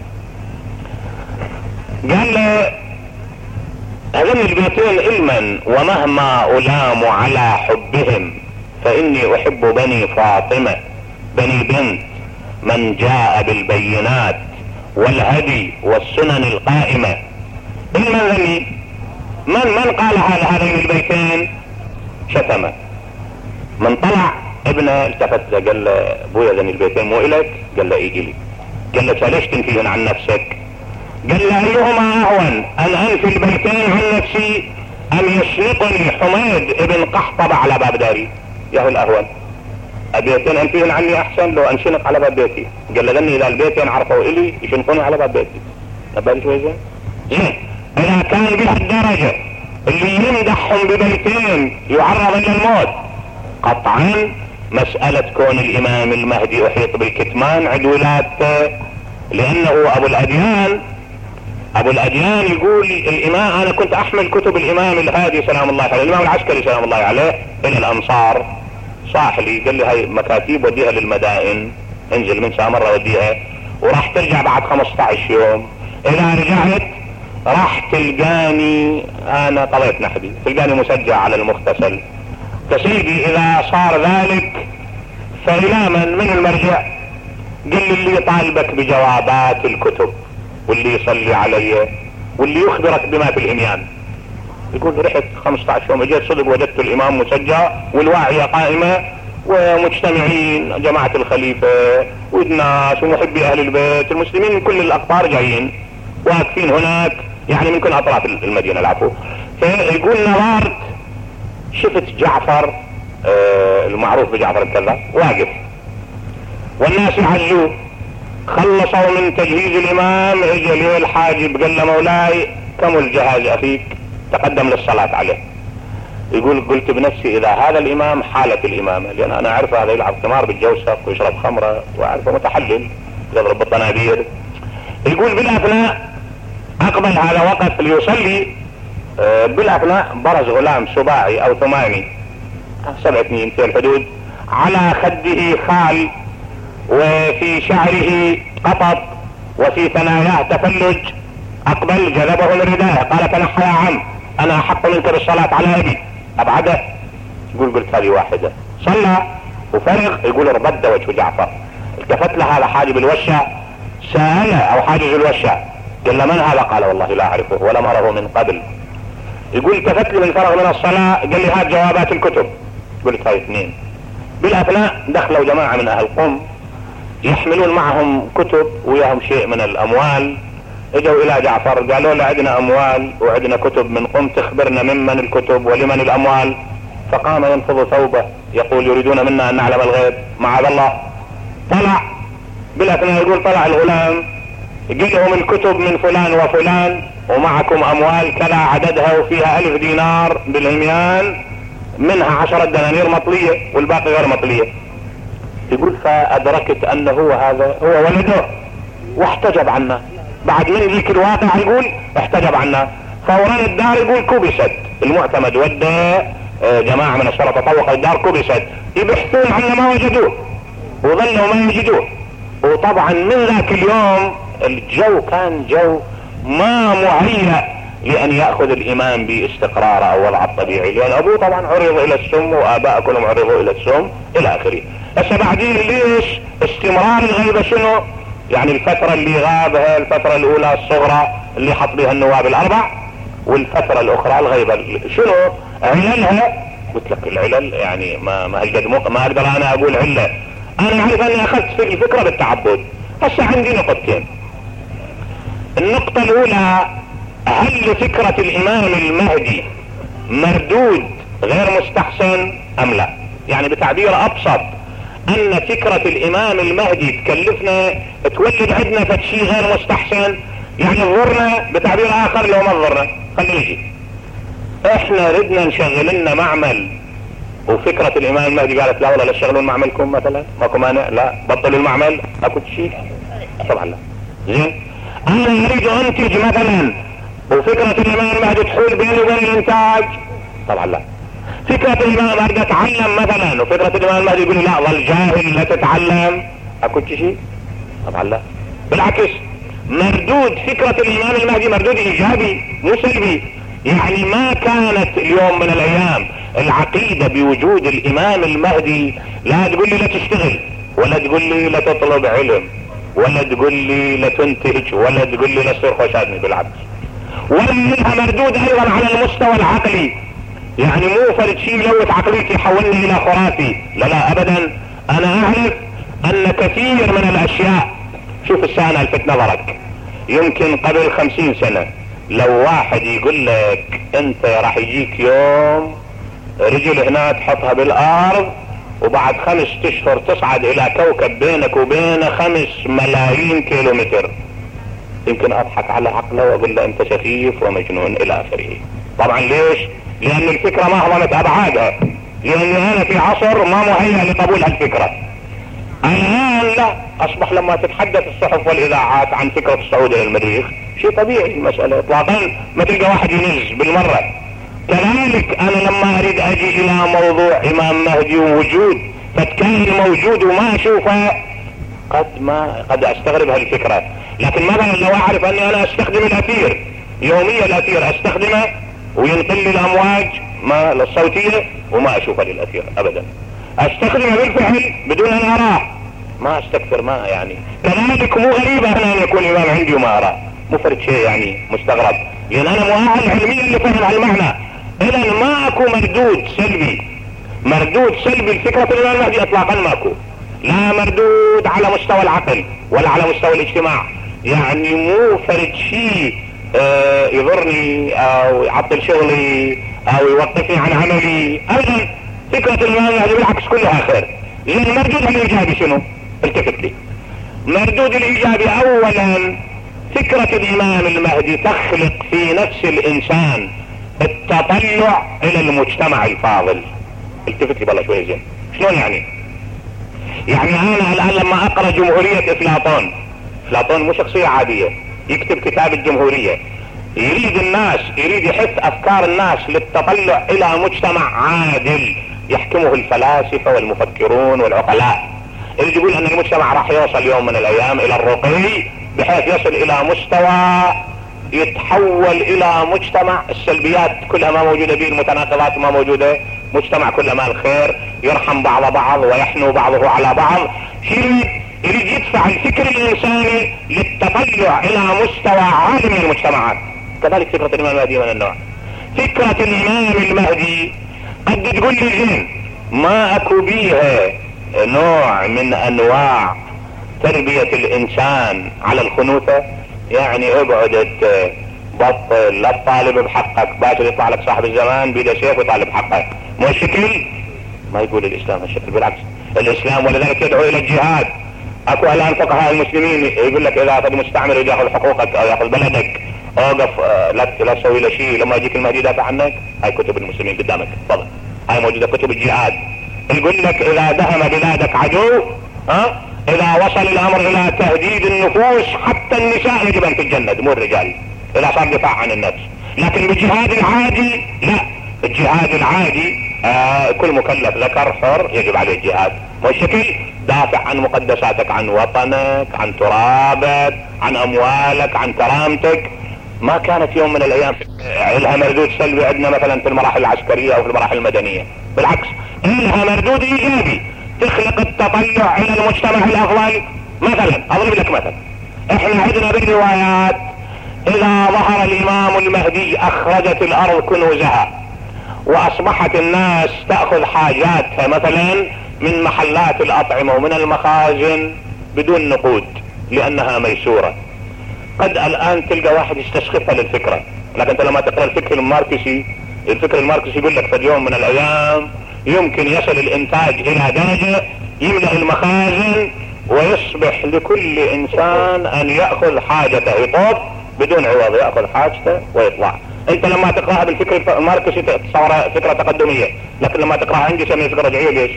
قال له هذين البيتين علما ومهما ألام على حبهم فإني أحب بني فاطمة بني بنت من جاء بالبينات والهدي والسنن القائمة. من ذني من من قال هذا هذين البيتين شتمه. من طلع ابنه التفت له قال له ابويا ذني البيتين مو الك؟ قال له اي الي. قال له ليش تنفيهن عن نفسك؟ قال له ايهما اهون ان انفي البيتين عن نفسي ام يشنقني حميد ابن قحطب على باب داري؟ يا الاهون البيتين انفيهن عني احسن لو انشنق على باب بيتي. قال له ذني اذا البيتين عرفوا الي يشنقوني على باب بيتي. نبالي شوي زين؟ زين اذا كان بهالدرجة اللي يمدحهم ببيتين يعرض الى الموت، قطعا مسألة كون الامام المهدي احيط بالكتمان عند ولادته، لانه ابو الاديان ابو الاديان يقول الامام انا كنت احمل كتب الامام الهادي سلام الله عليه، الامام العسكري سلام الله عليه الى الامصار، صاح لي قال لي هاي مكاتيب وديها للمدائن، انزل من سامرة وديها وراح ترجع بعد خمسة عشر يوم. اذا رجعت راح تلقاني انا طلعت نحبي، تلقاني مسجع على المغتسل. سيدي اذا صار ذلك فالى من من المرجع؟ قل لي اللي يطالبك بجوابات الكتب واللي يصلي علي واللي يخبرك بما في الاميان. يقول رحت خمسة عشر يوم اجيت صدق وجدت الامام مسجع والواعية قائمة ومجتمعين جماعة الخليفة والناس ومحبي اهل البيت المسلمين من كل الاقطار جايين واقفين هناك، يعني من كل اطراف المدينة العفو. فيقول نظرت شفت جعفر آه المعروف بجعفر الكذاب واقف والناس يعزوه. خلصوا من تجهيز الامام اجى ليه الحاجب قال له مولاي كمل جهاز اخيك تقدم للصلاة عليه. يقول قلت بنفسي اذا هذا الامام حالة الامامة، لان انا اعرف هذا يلعب قمار بالجوسق ويشرب خمرة واعرفه متحلل يضرب بالطنابير. يقول بالاثناء اقبل هذا وقف ليصلي، آه بالاثناء برز غلام سباعي او ثماني سبع سنين في الحدود على خده خال وفي شعره قطط وفي ثناياه تفلج، اقبل جذبه من رداءه قال تنحى يا عم انا احق منك بالصلاة على ابي. ابعده يقول قلت هذه واحدة. صلى وفرغ يقول اربد وجه جعفر. التفت له هذا حاجب الوشة سأله او حاجز الوشة قال له من هذا؟ قال والله لا اعرفه ولم اره من قبل. يقول التفت لي من فرغ من الصلاة قال لي هات جوابات الكتب. قلت هاي اثنين. بالاثناء دخلوا جماعة من اهل قم يحملون معهم كتب وياهم شيء من الاموال. اجوا الى جعفر قالوا له عندنا اموال وعندنا كتب من قم تخبرنا ممن الكتب ولمن الاموال. فقام ينفض ثوبه يقول يريدون منا ان نعلم الغيب معاذ الله. طلع بالاثناء يقول طلع الغلام قال لهم الكتب من فلان وفلان ومعكم اموال كذا عددها وفيها الف دينار بالعميان منها عشرة دنانير مطلية والباقي غير مطلية. يقول فادركت انه هو هذا هو ولده واحتجب عنا بعد من ذيك الواقع. يقول احتجب عنا فوران الدار يقول كبست المعتمد ودى جماعة من الشرطة طوقوا الدار كبست يبحثون عنا ما وجدوه وظلوا ما يجدوه. وطبعا من ذاك اليوم الجو كان جو ما مهيأ لان يأخذ الامام باستقراره او وضعه الطبيعي، لان ابوه طبعا عرض الى السم واباء كلهم عرضوا الى السم الى اخره. هسه بعدين ليش استمرار الغيبة؟ شنو يعني الفترة اللي غابها الفترة الاولى الصغرى اللي حط بها النواب الاربع والفترة الاخرى الغيبة شنو عللها؟ قلت لك العلل يعني ما ما هالقد ما اقدر انا اقول علة. انا اعرف اني اخذت في الفكرة بالتعبد. هسه عندي نقطتين. النقطة الاولى هل فكرة الامام المهدي مردود غير مستحسن ام لا؟ يعني بتعبير ابسط ان فكرة الامام المهدي تكلفنا تولد عندنا فتشي غير مستحسن، يعني تضرنا بتعبير اخر لو ما تضرنا. خلينا نجي احنا ردنا نشغل لنا معمل وفكرة الامام المهدي قالت لا والله لا تشغلون معملكم مثلا ماكو مانع، لا بطلوا المعمل اكو شيء طبعا لا. زين انا اريد انتج مثلا وفكرة الامام المهدي تحول بيني وبين الانتاج طبعا لا. فكرة الامام المهدي اتعلم مثلا وفكرة الامام المهدي يقول لا ظل جاهل لا تتعلم اكو شيء طبعا لا. بالعكس مردود فكرة الامام المهدي مردود ايجابي مو سلبي. يعني ما كانت اليوم من الايام العقيدة بوجود الامام المهدي لا تقول لي لا تشتغل ولا تقول لي لا تطلب علم، ولا تقول لي لا تنتهج، ولا تقول لي لا تصير خوشادني، بالعكس. ولا لها مردود ايضا على المستوى العقلي، يعني مو فرد شيء يلوث عقليتي يحولني الى خرافي، لا لا ابدا. انا اعرف ان كثير من الاشياء، شوف السنة الفت نظرك، يمكن قبل خمسين سنة لو واحد يقول لك انت راح يجيك يوم رجل هنا تحطها بالارض وبعد خمس اشهر تصعد الى كوكب بينك وبينه خمس ملايين كيلومتر، يمكن اضحك على عقله واقول له انت سخيف ومجنون الى اخره. طبعا ليش؟ لان الفكرة ما هضمت ابعادها، لاني انا في عصر ما مهيأ لقبول هالفكرة. الان لا، اصبح لما تتحدث الصحف والاذاعات عن فكرة الصعود الى المريخ شيء طبيعي المسألة اطلاقا، ما تلقى واحد ينز بالمرة. كذلك انا لما اريد اجي الى موضوع امام مهدي ووجود فتكون موجود وما اشوفه، قد ما قد استغرب هالفكرة. لكن مثلا لو اعرف اني انا استخدم الاثير يوميا، الاثير استخدمه وينقل لي الامواج ما الصوتية وما اشوفها للاثير ابدا، استخدمه بالفعل بدون ان اراه، ما استكثر ما يعني. كذلك مو غريبة انا ان يكون امام عندي وما اراه، مو فرد شيء يعني مستغرب، لان انا مؤهل علميا لفهم هالمعنى. اذا ما اكو مردود سلبي، مردود سلبي لفكرة الامام المهدي اطلاقا ماكو، لا مردود على مستوى العقل ولا على مستوى الاجتماع، يعني مو فرد شيء آه يضرني او يعطل شغلي او يوقفني عن عملي ابدا. فكرة الامام المهدي بالعكس كلها خير. لان المردود الايجابي شنو؟ التفت لي. مردود الايجابي اولا فكرة الامام المهدي تخلق في نفس الانسان التطلع الى المجتمع الفاضل. التفت لي بالله شوي زين. شلون يعني؟ يعني انا الان لما اقرأ جمهورية افلاطون، افلاطون مو شخصية عادية، يكتب كتاب الجمهورية، يريد الناس يريد يحث افكار الناس للتطلع الى مجتمع عادل يحكمه الفلاسفة والمفكرون والعقلاء، اللي يقول ان المجتمع راح يوصل يوم من الايام الى الرقي بحيث يصل الى مستوى يتحول الى مجتمع السلبيات كلها ما موجودة به، المتناقضات ما موجودة، مجتمع كله مال خير يرحم بعض بعض ويحنو بعضه على بعض. شيء يريد يدفع الفكر الانساني للتطلع الى مستوى عالي من المجتمعات. كذلك فكرة الامام المهدي من النوع. فكرة الامام المهدي قد تقول لي زين ما اكو بيها نوع من انواع تربية الانسان على الخنوثة، يعني اقعد بطل لا تطالب بحقك، باكر يطلع لك صاحب الزمان بيده سيف ويطالب بحقك، مو الشكل؟ ما يقول الاسلام هالشكل، بالعكس الاسلام ولذلك يدعو الى الجهاد. اكو الان فقهاء المسلمين يقول لك اذا اخذ مستعمر ياخذ حقوقك او ياخذ بلدك اوقف لا لا تسوي له شيء لما يجيك المهدي يدافع عنك. هاي كتب المسلمين قدامك تفضل، هاي موجودة كتب الجهاد. يقول لك اذا دهم بلادك عدو، ها اذا وصل الامر الى تهديد النفوس حتى النساء يجب ان تتجند مو الرجال اذا صار دفاع عن النفس. لكن بالجهاد العادي لا، الجهاد العادي آه كل مكلف ذكر حر يجب عليه الجهاد، مو الشكل؟ دافع عن مقدساتك، عن وطنك، عن ترابك، عن اموالك، عن كرامتك. ما كانت يوم من الايام لها مردود سلبي عندنا مثلا في المراحل العسكرية او في المراحل المدنية، بالعكس لها مردود ايجابي تخلق التطلع الى المجتمع الافضل. مثلا اضرب لك مثلا، احنا عندنا بالروايات اذا ظهر الامام المهدي اخرجت الارض كنوزها واصبحت الناس تأخذ حاجاتها مثلا من محلات الاطعمة ومن المخازن بدون نقود لانها ميسورة. قد الان تلقى واحد يستسخفها للفكرة، لكن انت لما تقرأ الفكر الماركسي، الفكر الماركسي يقول لك في يوم من الايام يمكن يصل الانتاج الى درجة يملأ المخازن ويصبح لكل انسان ان يأخذ حاجته، يطوف بدون عوض يأخذ حاجته ويطلع. انت لما تقرأها بالفكر الماركسي تصورها فكرة تقدمية، لكن لما تقرأها عندي سمي فكرة رجعية. ليش؟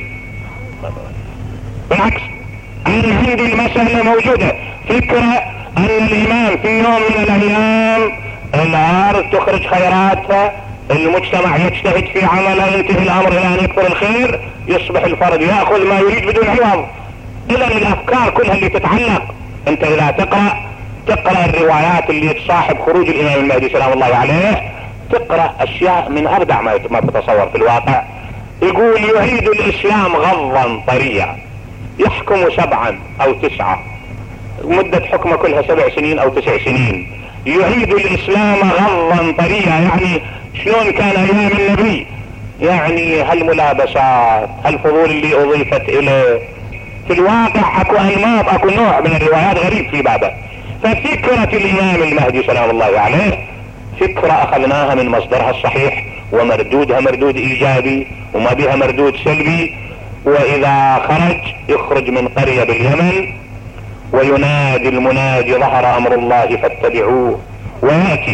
بالعكس انا عندي المسألة موجودة، فكرة ان الامام في يوم من الايام الارض تخرج خيراتها، المجتمع يجتهد في عمله، ينتهي الامر الى ان يكثر الخير، يصبح الفرد يأخذ ما يريد بدون عوض. اذا الافكار كلها اللي تتعلق، انت اذا تقرأ تقرأ الروايات اللي تصاحب خروج الامام المهدي سلام الله عليه، تقرأ اشياء من ابدع ما تتصور في الواقع. يقول يعيد الاسلام غضا طريا، يحكم سبعا او تسعة، مدة حكمه كلها سبع سنين او تسع سنين، يعيد الاسلام غضا طريا. يعني شلون كان ايام النبي؟ يعني هالملابسات، هالفضول اللي اضيفت اليه، في الواقع اكو انماط، اكو نوع من الروايات غريب في بابه. ففكرة الامام المهدي سلام الله عليه فكرة اخذناها من مصدرها الصحيح، ومردودها مردود ايجابي وما بها مردود سلبي. واذا خرج يخرج من قرية باليمن وينادي المنادي ظهر امر الله فاتبعوه، ويأتي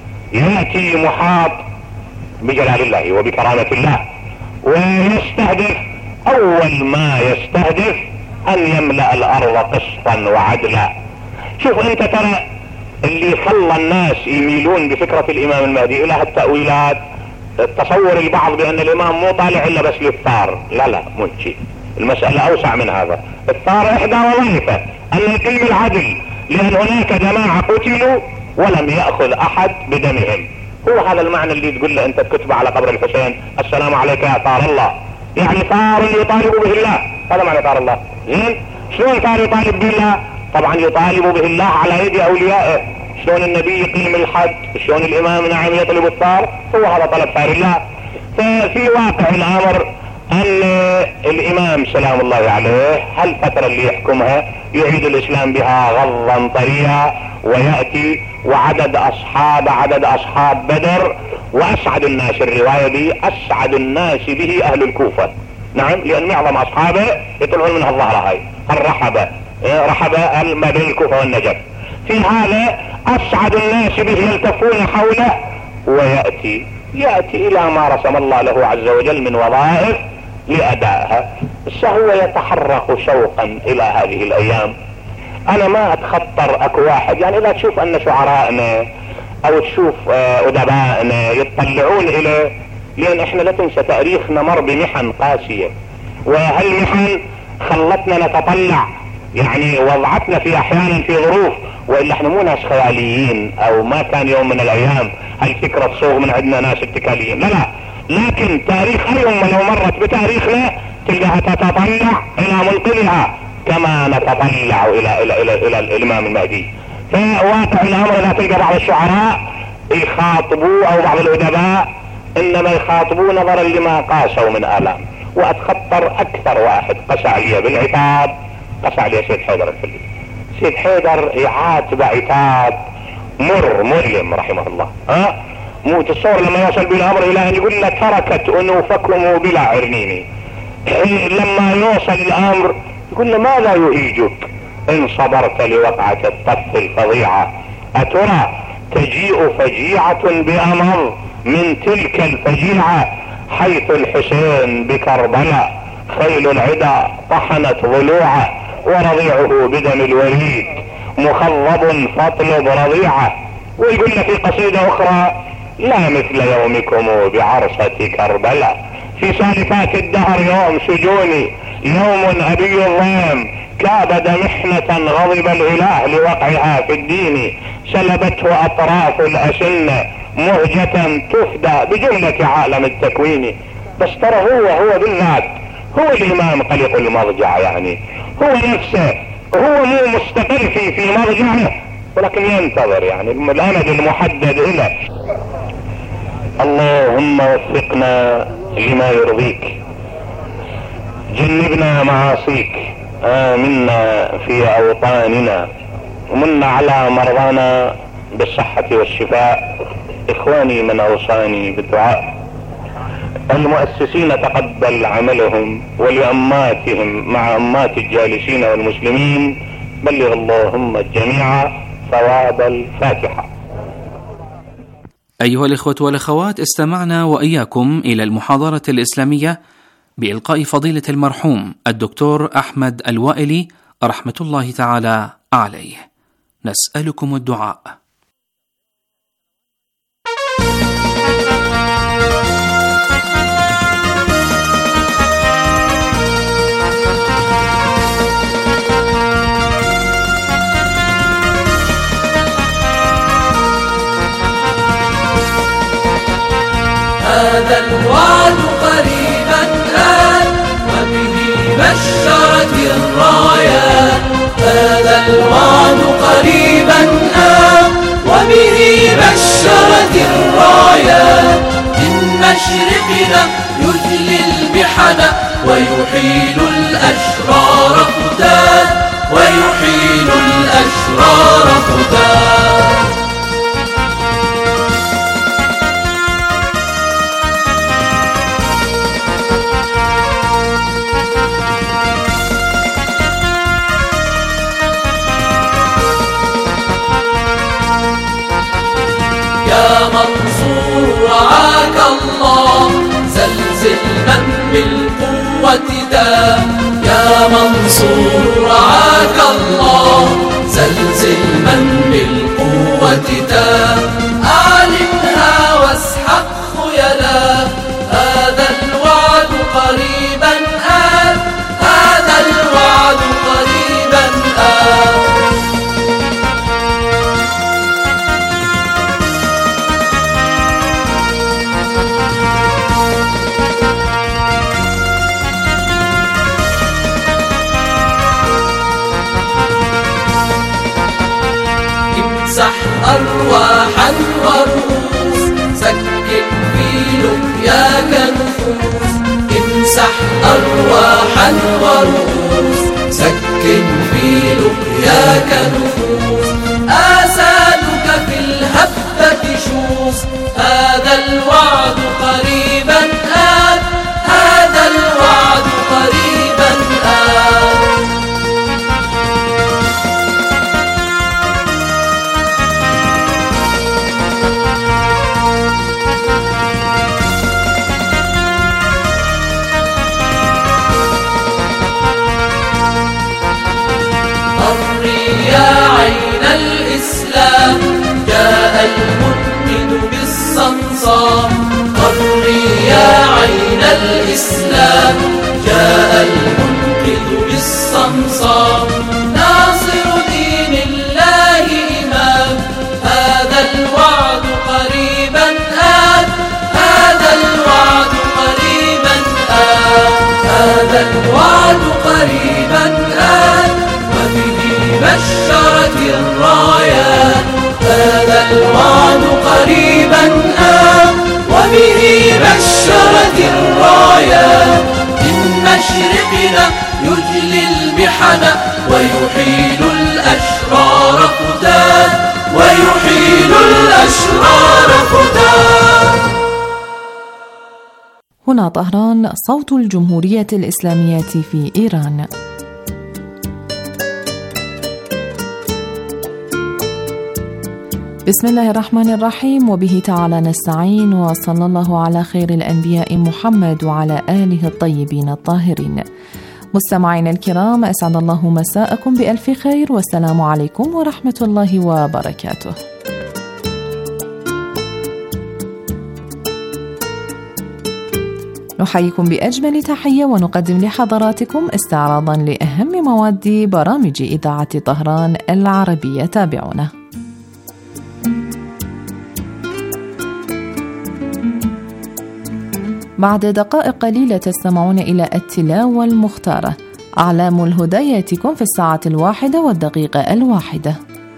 يأتي محاط بجلال الله وبكرامة الله، ويستهدف اول ما يستهدف ان يملأ الارض قسطا وعدلا. شوف انت ترى اللي خلى الناس يميلون بفكرة الامام المهدي الى هالتأويلات، تصور البعض بان الامام مو طالع الا بس للثار. لا لا مو شيء، المسألة اوسع من هذا. الثار احدى وظيفة ان يقيم العدل، لان هناك جماعة قتلوا ولم يأخذ احد بدمهم. هو هذا المعنى اللي تقول له انت بكتبه على قبر الحسين السلام عليك يا ثار الله، يعني ثار يطالب به الله. هذا معنى ثار الله. زين شلون ثار يطالب به الله؟ طبعا يطالب به الله على يد اوليائه. شلون النبي يقيم الحد، شلون الامام نعم يطلب الثار، هو هذا طلب ثار الله. ففي واقع الامر ان الامام سلام الله عليه هالفترة اللي يحكمها يعيد الاسلام بها غضا طريا، ويأتي وعدد اصحاب عدد اصحاب بدر، واسعد الناس، الرواية دي اسعد الناس به اهل الكوفة. نعم، لان معظم اصحابه يطلعون من هالظهرة هاي الرحبة، رحبة ما بين الكوفة والنجف. في هذا اسعد الناس به يلتفون حوله، ويأتي يأتي الى ما رسم الله له عز وجل من وظائف لأدائها. فهو يتحرك شوقا الى هذه الايام. انا ما اتخطر اكو واحد، يعني اذا تشوف ان شعرائنا او تشوف ادبائنا يتطلعون الى، لان احنا لا تنسى تاريخنا مر بمحن قاسية، وهالمحن خلتنا نتطلع، يعني وضعتنا في احيانا في ظروف، والا احنا مو ناس خياليين او ما كان يوم من الايام هالفكرة تصوغ من عندنا ناس اتكاليين. لا لا، لكن تاريخ اي امة لو مرت بتاريخنا تلقاها تتطلع الى منقذها كما نتطلع الى الى الى, إلى الامام المهدي. فواقع الامر اذا تلقى بعض الشعراء يخاطبوا او بعض الادباء انما يخاطبوا نظرا لما قاسوا من الام. واتخطر اكثر واحد قسى عليه بالعتاب، قسى عليه سيد حيدر الفلي. سيد حيدر يعاتب عتاب مر مؤلم رحمه الله. ها مو تصور لما يوصل بالامر الى ان يقول له تركت انوفكم بلا عرنيني. لما يوصل الامر يقول له ما لا يهيجك ان صبرت لوقعة الطف الفظيعة، اترى تجيء فجيعة بامر من تلك الفجيعة، حيث الحسين بكربلاء خيل العدا طحنت ضلوعه، ورضيعه بدم الوليد مخضب فاطلب رضيعه. ويقول له في قصيدة اخرى لا مثل يومكم بعرصة كربلاء، في سالفات الدهر يوم سجوني يوم ابي الظلم، كابد محنة غضب الاله لوقعها في الدين، سلبته اطراف الاسنة مهجة تفدى بجملة عالم التكوين. بس ترى هو هو بالذات هو الامام قلق المضجع، يعني هو نفسه هو مو مستقر في في مرجعه، ولكن ينتظر يعني الامد المحدد له. اللهم وفقنا لما يرضيك، جنبنا معاصيك، آمنا في اوطاننا، ومنا على مرضانا بالصحة والشفاء. اخواني من اوصاني بالدعاء، المؤسسين تقبل عملهم، ولأماتهم مع أمات الجالسين والمسلمين بلغ اللهم الجميع ثواب الفاتحة. أيها الإخوة والأخوات، استمعنا وإياكم إلى المحاضرة الإسلامية بإلقاء فضيلة المرحوم الدكتور أحمد الوائلي رحمة الله تعالى عليه. نسألكم الدعاء. هذا الوعد قريبا آن، وبه بشر بشرت الرايات. هذا الوعد قريبا آن وبه بشرت الرايات. من مشرقنا يجلي البحنا ويحيل الأشرار فتات، ويحيل الأشرار فتات. يا منصور رعاك الله، زلزل من بالقوة دا. يا منصور رعاك الله، زلزل من بالقوة دا. أعلنها واسحق خيلا، هذا الوعد قريبا آن، هذا الوعد قريبا آن. امسح أرواحا ورؤوس، سكن في لقياك نفوس. امسح أرواحا ورؤوس، سكن في لقياك نفوس. آسادك في الهبة شوس، هذا الوعد قريبا آن، هذا الوعد قريبا آن. يا عين الإسلام، جاء المنقذ بالصمصام. قري يا عين الإسلام، جاء المنقذ بالصمصام. ناصر دين الله إمام، هذا الوعد قريبا آن، هذا الوعد قريبا آن، هذا الوعد قريبا آن وبه بشرت الرايات. هذا الوعد قريبا آن وبه بشرت الرايات. من مشرقنا يجلي البحنا ويحيل الأشرار فتات، ويحيل الأشرار فتات. هنا طهران، صوت الجمهورية الإسلامية في إيران. بسم الله الرحمن الرحيم، وبه تعالى نستعين، وصلى الله على خير الأنبياء محمد وعلى آله الطيبين الطاهرين. مستمعين الكرام، أسعد الله مساءكم بألف خير، والسلام عليكم ورحمة الله وبركاته. نحييكم بأجمل تحية ونقدم لحضراتكم استعراضا لأهم مواد برامج إذاعة طهران العربية. تابعونا. بعد دقائق قليلة تستمعون إلى التلاوة المختارة. أعلام الهدى يأتيكم في الساعة الواحدة والدقيقة الواحدة.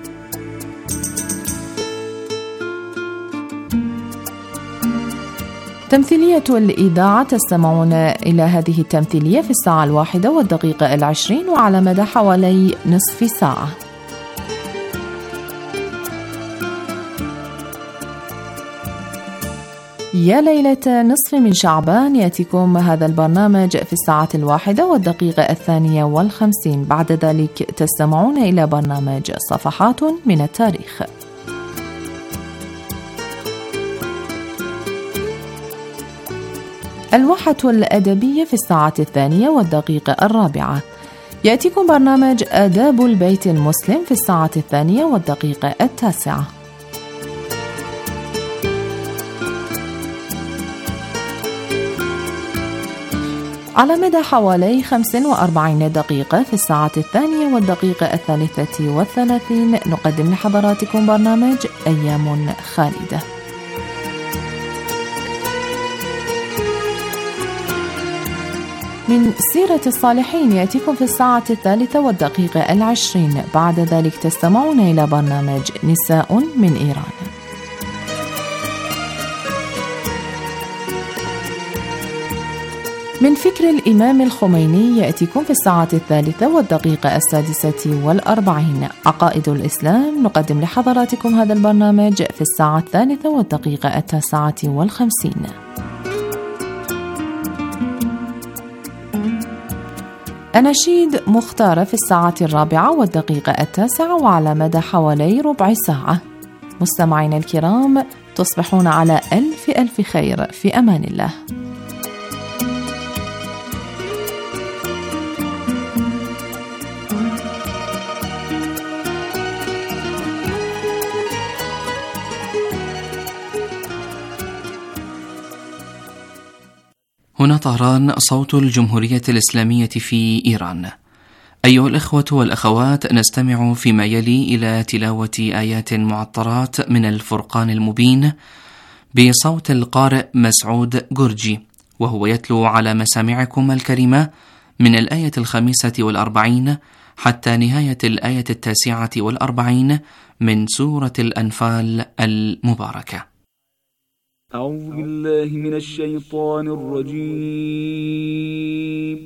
تمثيلية الإذاعة، تستمعون إلى هذه التمثيلية في الساعة الواحدة والدقيقة العشرين وعلى مدى حوالي نصف ساعة. يا ليلة نصف من شعبان، يأتيكم هذا البرنامج في الساعة الواحدة والدقيقة الثانية والخمسين. بعد ذلك تستمعون إلى برنامج صفحات من التاريخ. الواحة الأدبية في الساعة الثانية والدقيقة الرابعة. يأتيكم برنامج آداب البيت المسلم في الساعة الثانية والدقيقة التاسعة. على مدى حوالي خمس وأربعين دقيقة في الساعة الثانية والدقيقة الثالثة والثلاثين نقدم لحضراتكم برنامج أيام خالدة. من سيرة الصالحين يأتيكم في الساعة الثالثة والدقيقة العشرين. بعد ذلك تستمعون إلى برنامج نساء من إيران. من فكر الإمام الخميني يأتيكم في الساعة الثالثة والدقيقة السادسة والأربعين. عقائد الإسلام نقدم لحضراتكم هذا البرنامج في الساعة الثالثة والدقيقة التاسعة والخمسين. أناشيد مختارة في الساعة الرابعة والدقيقة التاسعة وعلى مدى حوالي ربع ساعة. مستمعين الكرام، تصبحون على ألف ألف خير، في أمان الله. هنا طهران، صوت الجمهورية الإسلامية في إيران. أيها الإخوة والأخوات، نستمع فيما يلي إلى تلاوة آيات معطرات من الفرقان المبين بصوت القارئ مسعود جورجي، وهو يتلو على مسامعكم الكريمة من الآية الخامسة والأربعين حتى نهاية الآية التاسعة والأربعين من سورة الأنفال المباركة. أعوذ بالله من الشيطان الرجيم.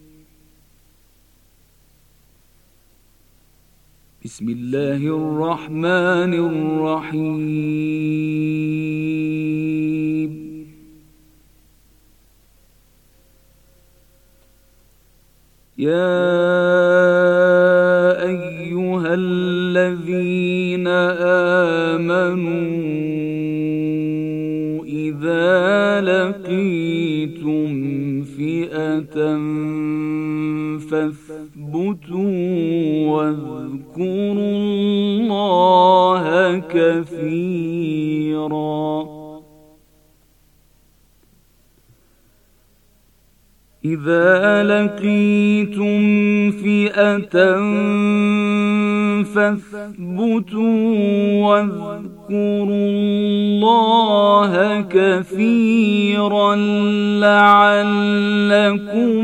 بسم الله الرحمن الرحيم. يا أيها الذين آمنوا إذا لقيتم فئة فاثبتوا واذكروا الله كثيرا. إذا لقيتم فئة فاثبتوا واذكروا الله كثيرا لعلكم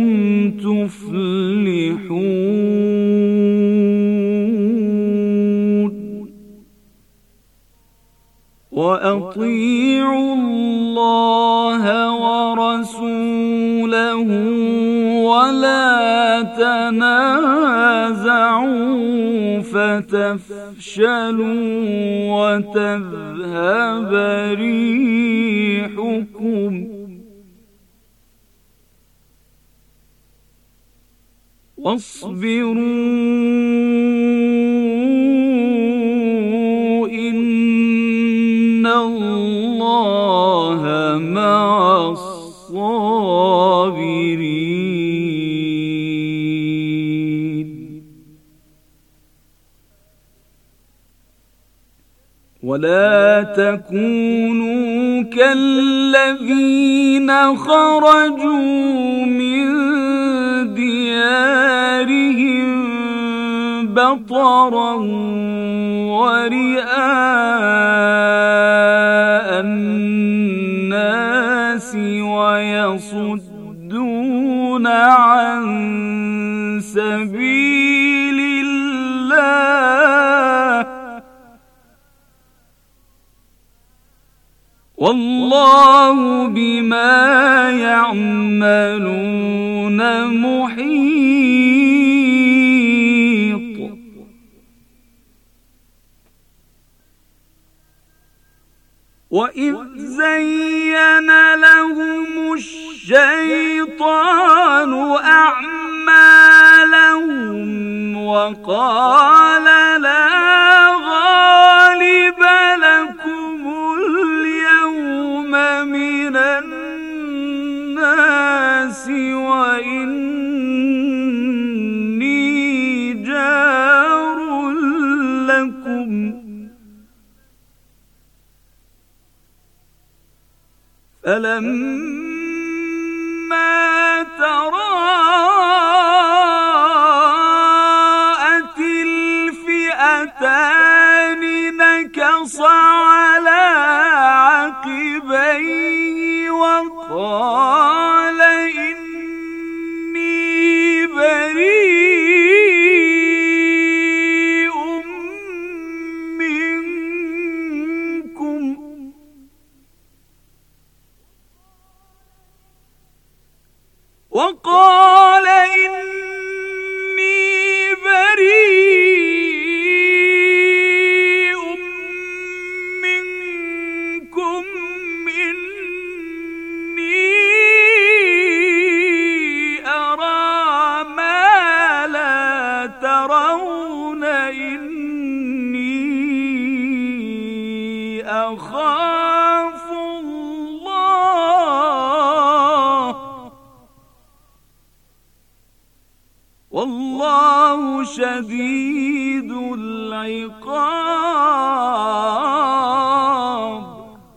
تفلحون. وأطيعوا الله ورسوله ولا تنازعوا فتفشلوا وتذهب ريحكم واصبروا إن الله مع الصابرين. ولا تكونوا كالذين خرجوا من ديارهم بطرا ورئاء الناس ويصدون عن سبيل الله والله بما يعملون محيط. وإذ زين لهم الشيطان أعمالهم وقال لا غالب لكم اليوم من الناس وإني جار لكم فلما تراءت الفئتان نكص على عقبيه وقال إني وقال إني بريء منكم إني أرى ما لا ترون إني أخاف الله والله شديد العقاب.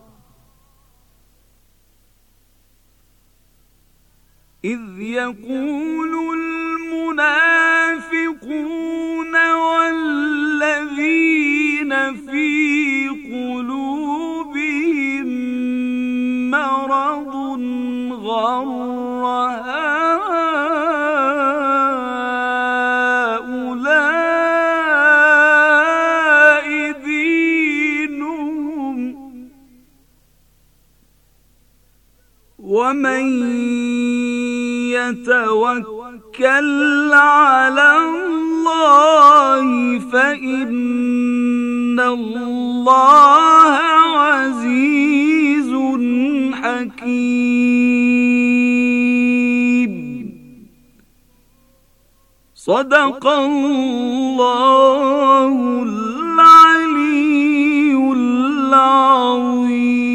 إذ يقول المنافقون والذين في قلوبهم مرض غر هؤلاء دينهم ومن يتوكل على الله فإن الله عزيز حكيم. صدق الله العلي العظيم.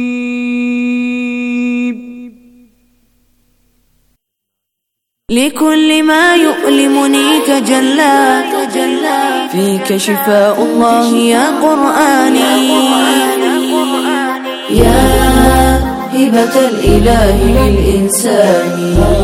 لكل ما يؤلمني تجلى فيك شفاء الله يا قرآني، يا هبة الإله للإنسان،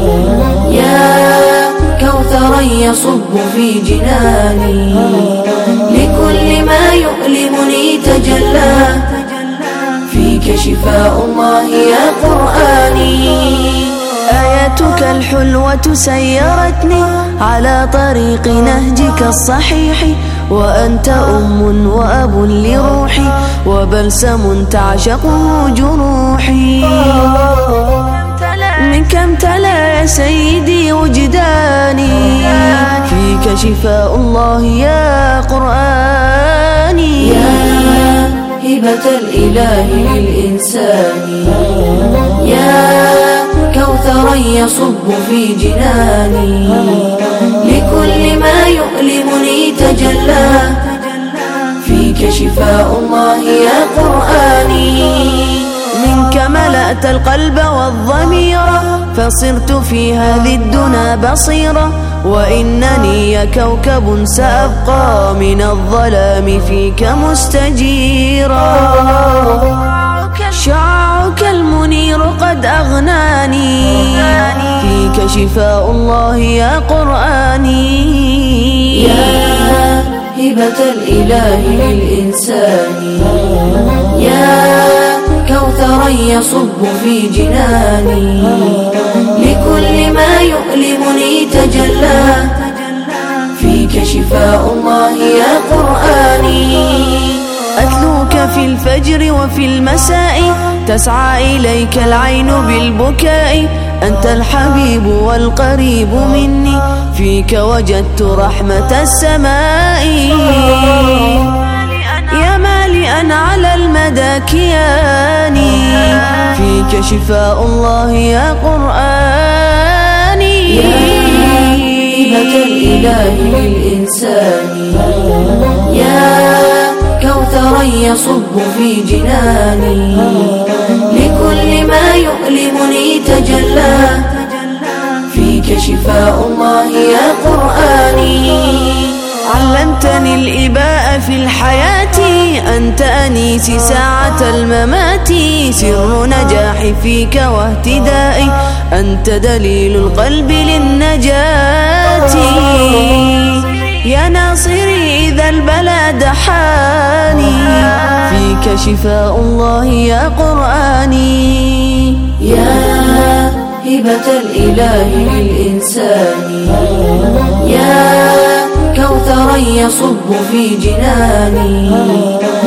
يا كوثرا يصب في جناني. لكل ما يؤلمني تجلى فيك شفاء الله يا قرآني. آياتك الحلوة سيرتني على طريق نهجك الصحيح، وأنت أم وأب لروحي وبلسم تعشقه جروحي. منك امتلأ يا سيدي وجداني، فيك شفاء الله يا قرآني. يا هبة الإله للإنسان، يا كوثرا يصب في جناني. لكل ما يؤلمني تجلى فيك شفاء الله يا قرآني. منك ملأت القلب والضمير فصرت في هذه الدنا بصيرة، وإنني يا كوكب سأبقى من الظلام فيك مستجيرا. شعاعك المنير قد أغناني، فيك شفاء الله يا قرآني. يا هبة الإله للإنسان، يا كوثرا يصب في جناني. لكل ما يؤلمني تجلى فيك شفاء الله يا قرآني. أتلوك في الفجر وفي المساء، تسعى إليك العين بالبكاء. أنت الحبيب والقريب مني، فيك وجدت رحمة السماء. يا مالئا على المدى كياني، فيك شفاء الله يا قرآني. يا هبة الإله للإنسان، يا كوثرا يصب في جناني. لكل ما يؤلمني تجلى فيك شفاء الله يا قرآني. علمتني الإباء في الحياة، أنت أنيسي ساعة الممات. سر نجاحي فيك واهتدائي، أنت دليل القلب للنجاة. يا ناصري إذا البلى دحاني، فيك شفاء الله يا قرآني. يا هبة الإله للإنسان، يا كوثرا يصب في جناني.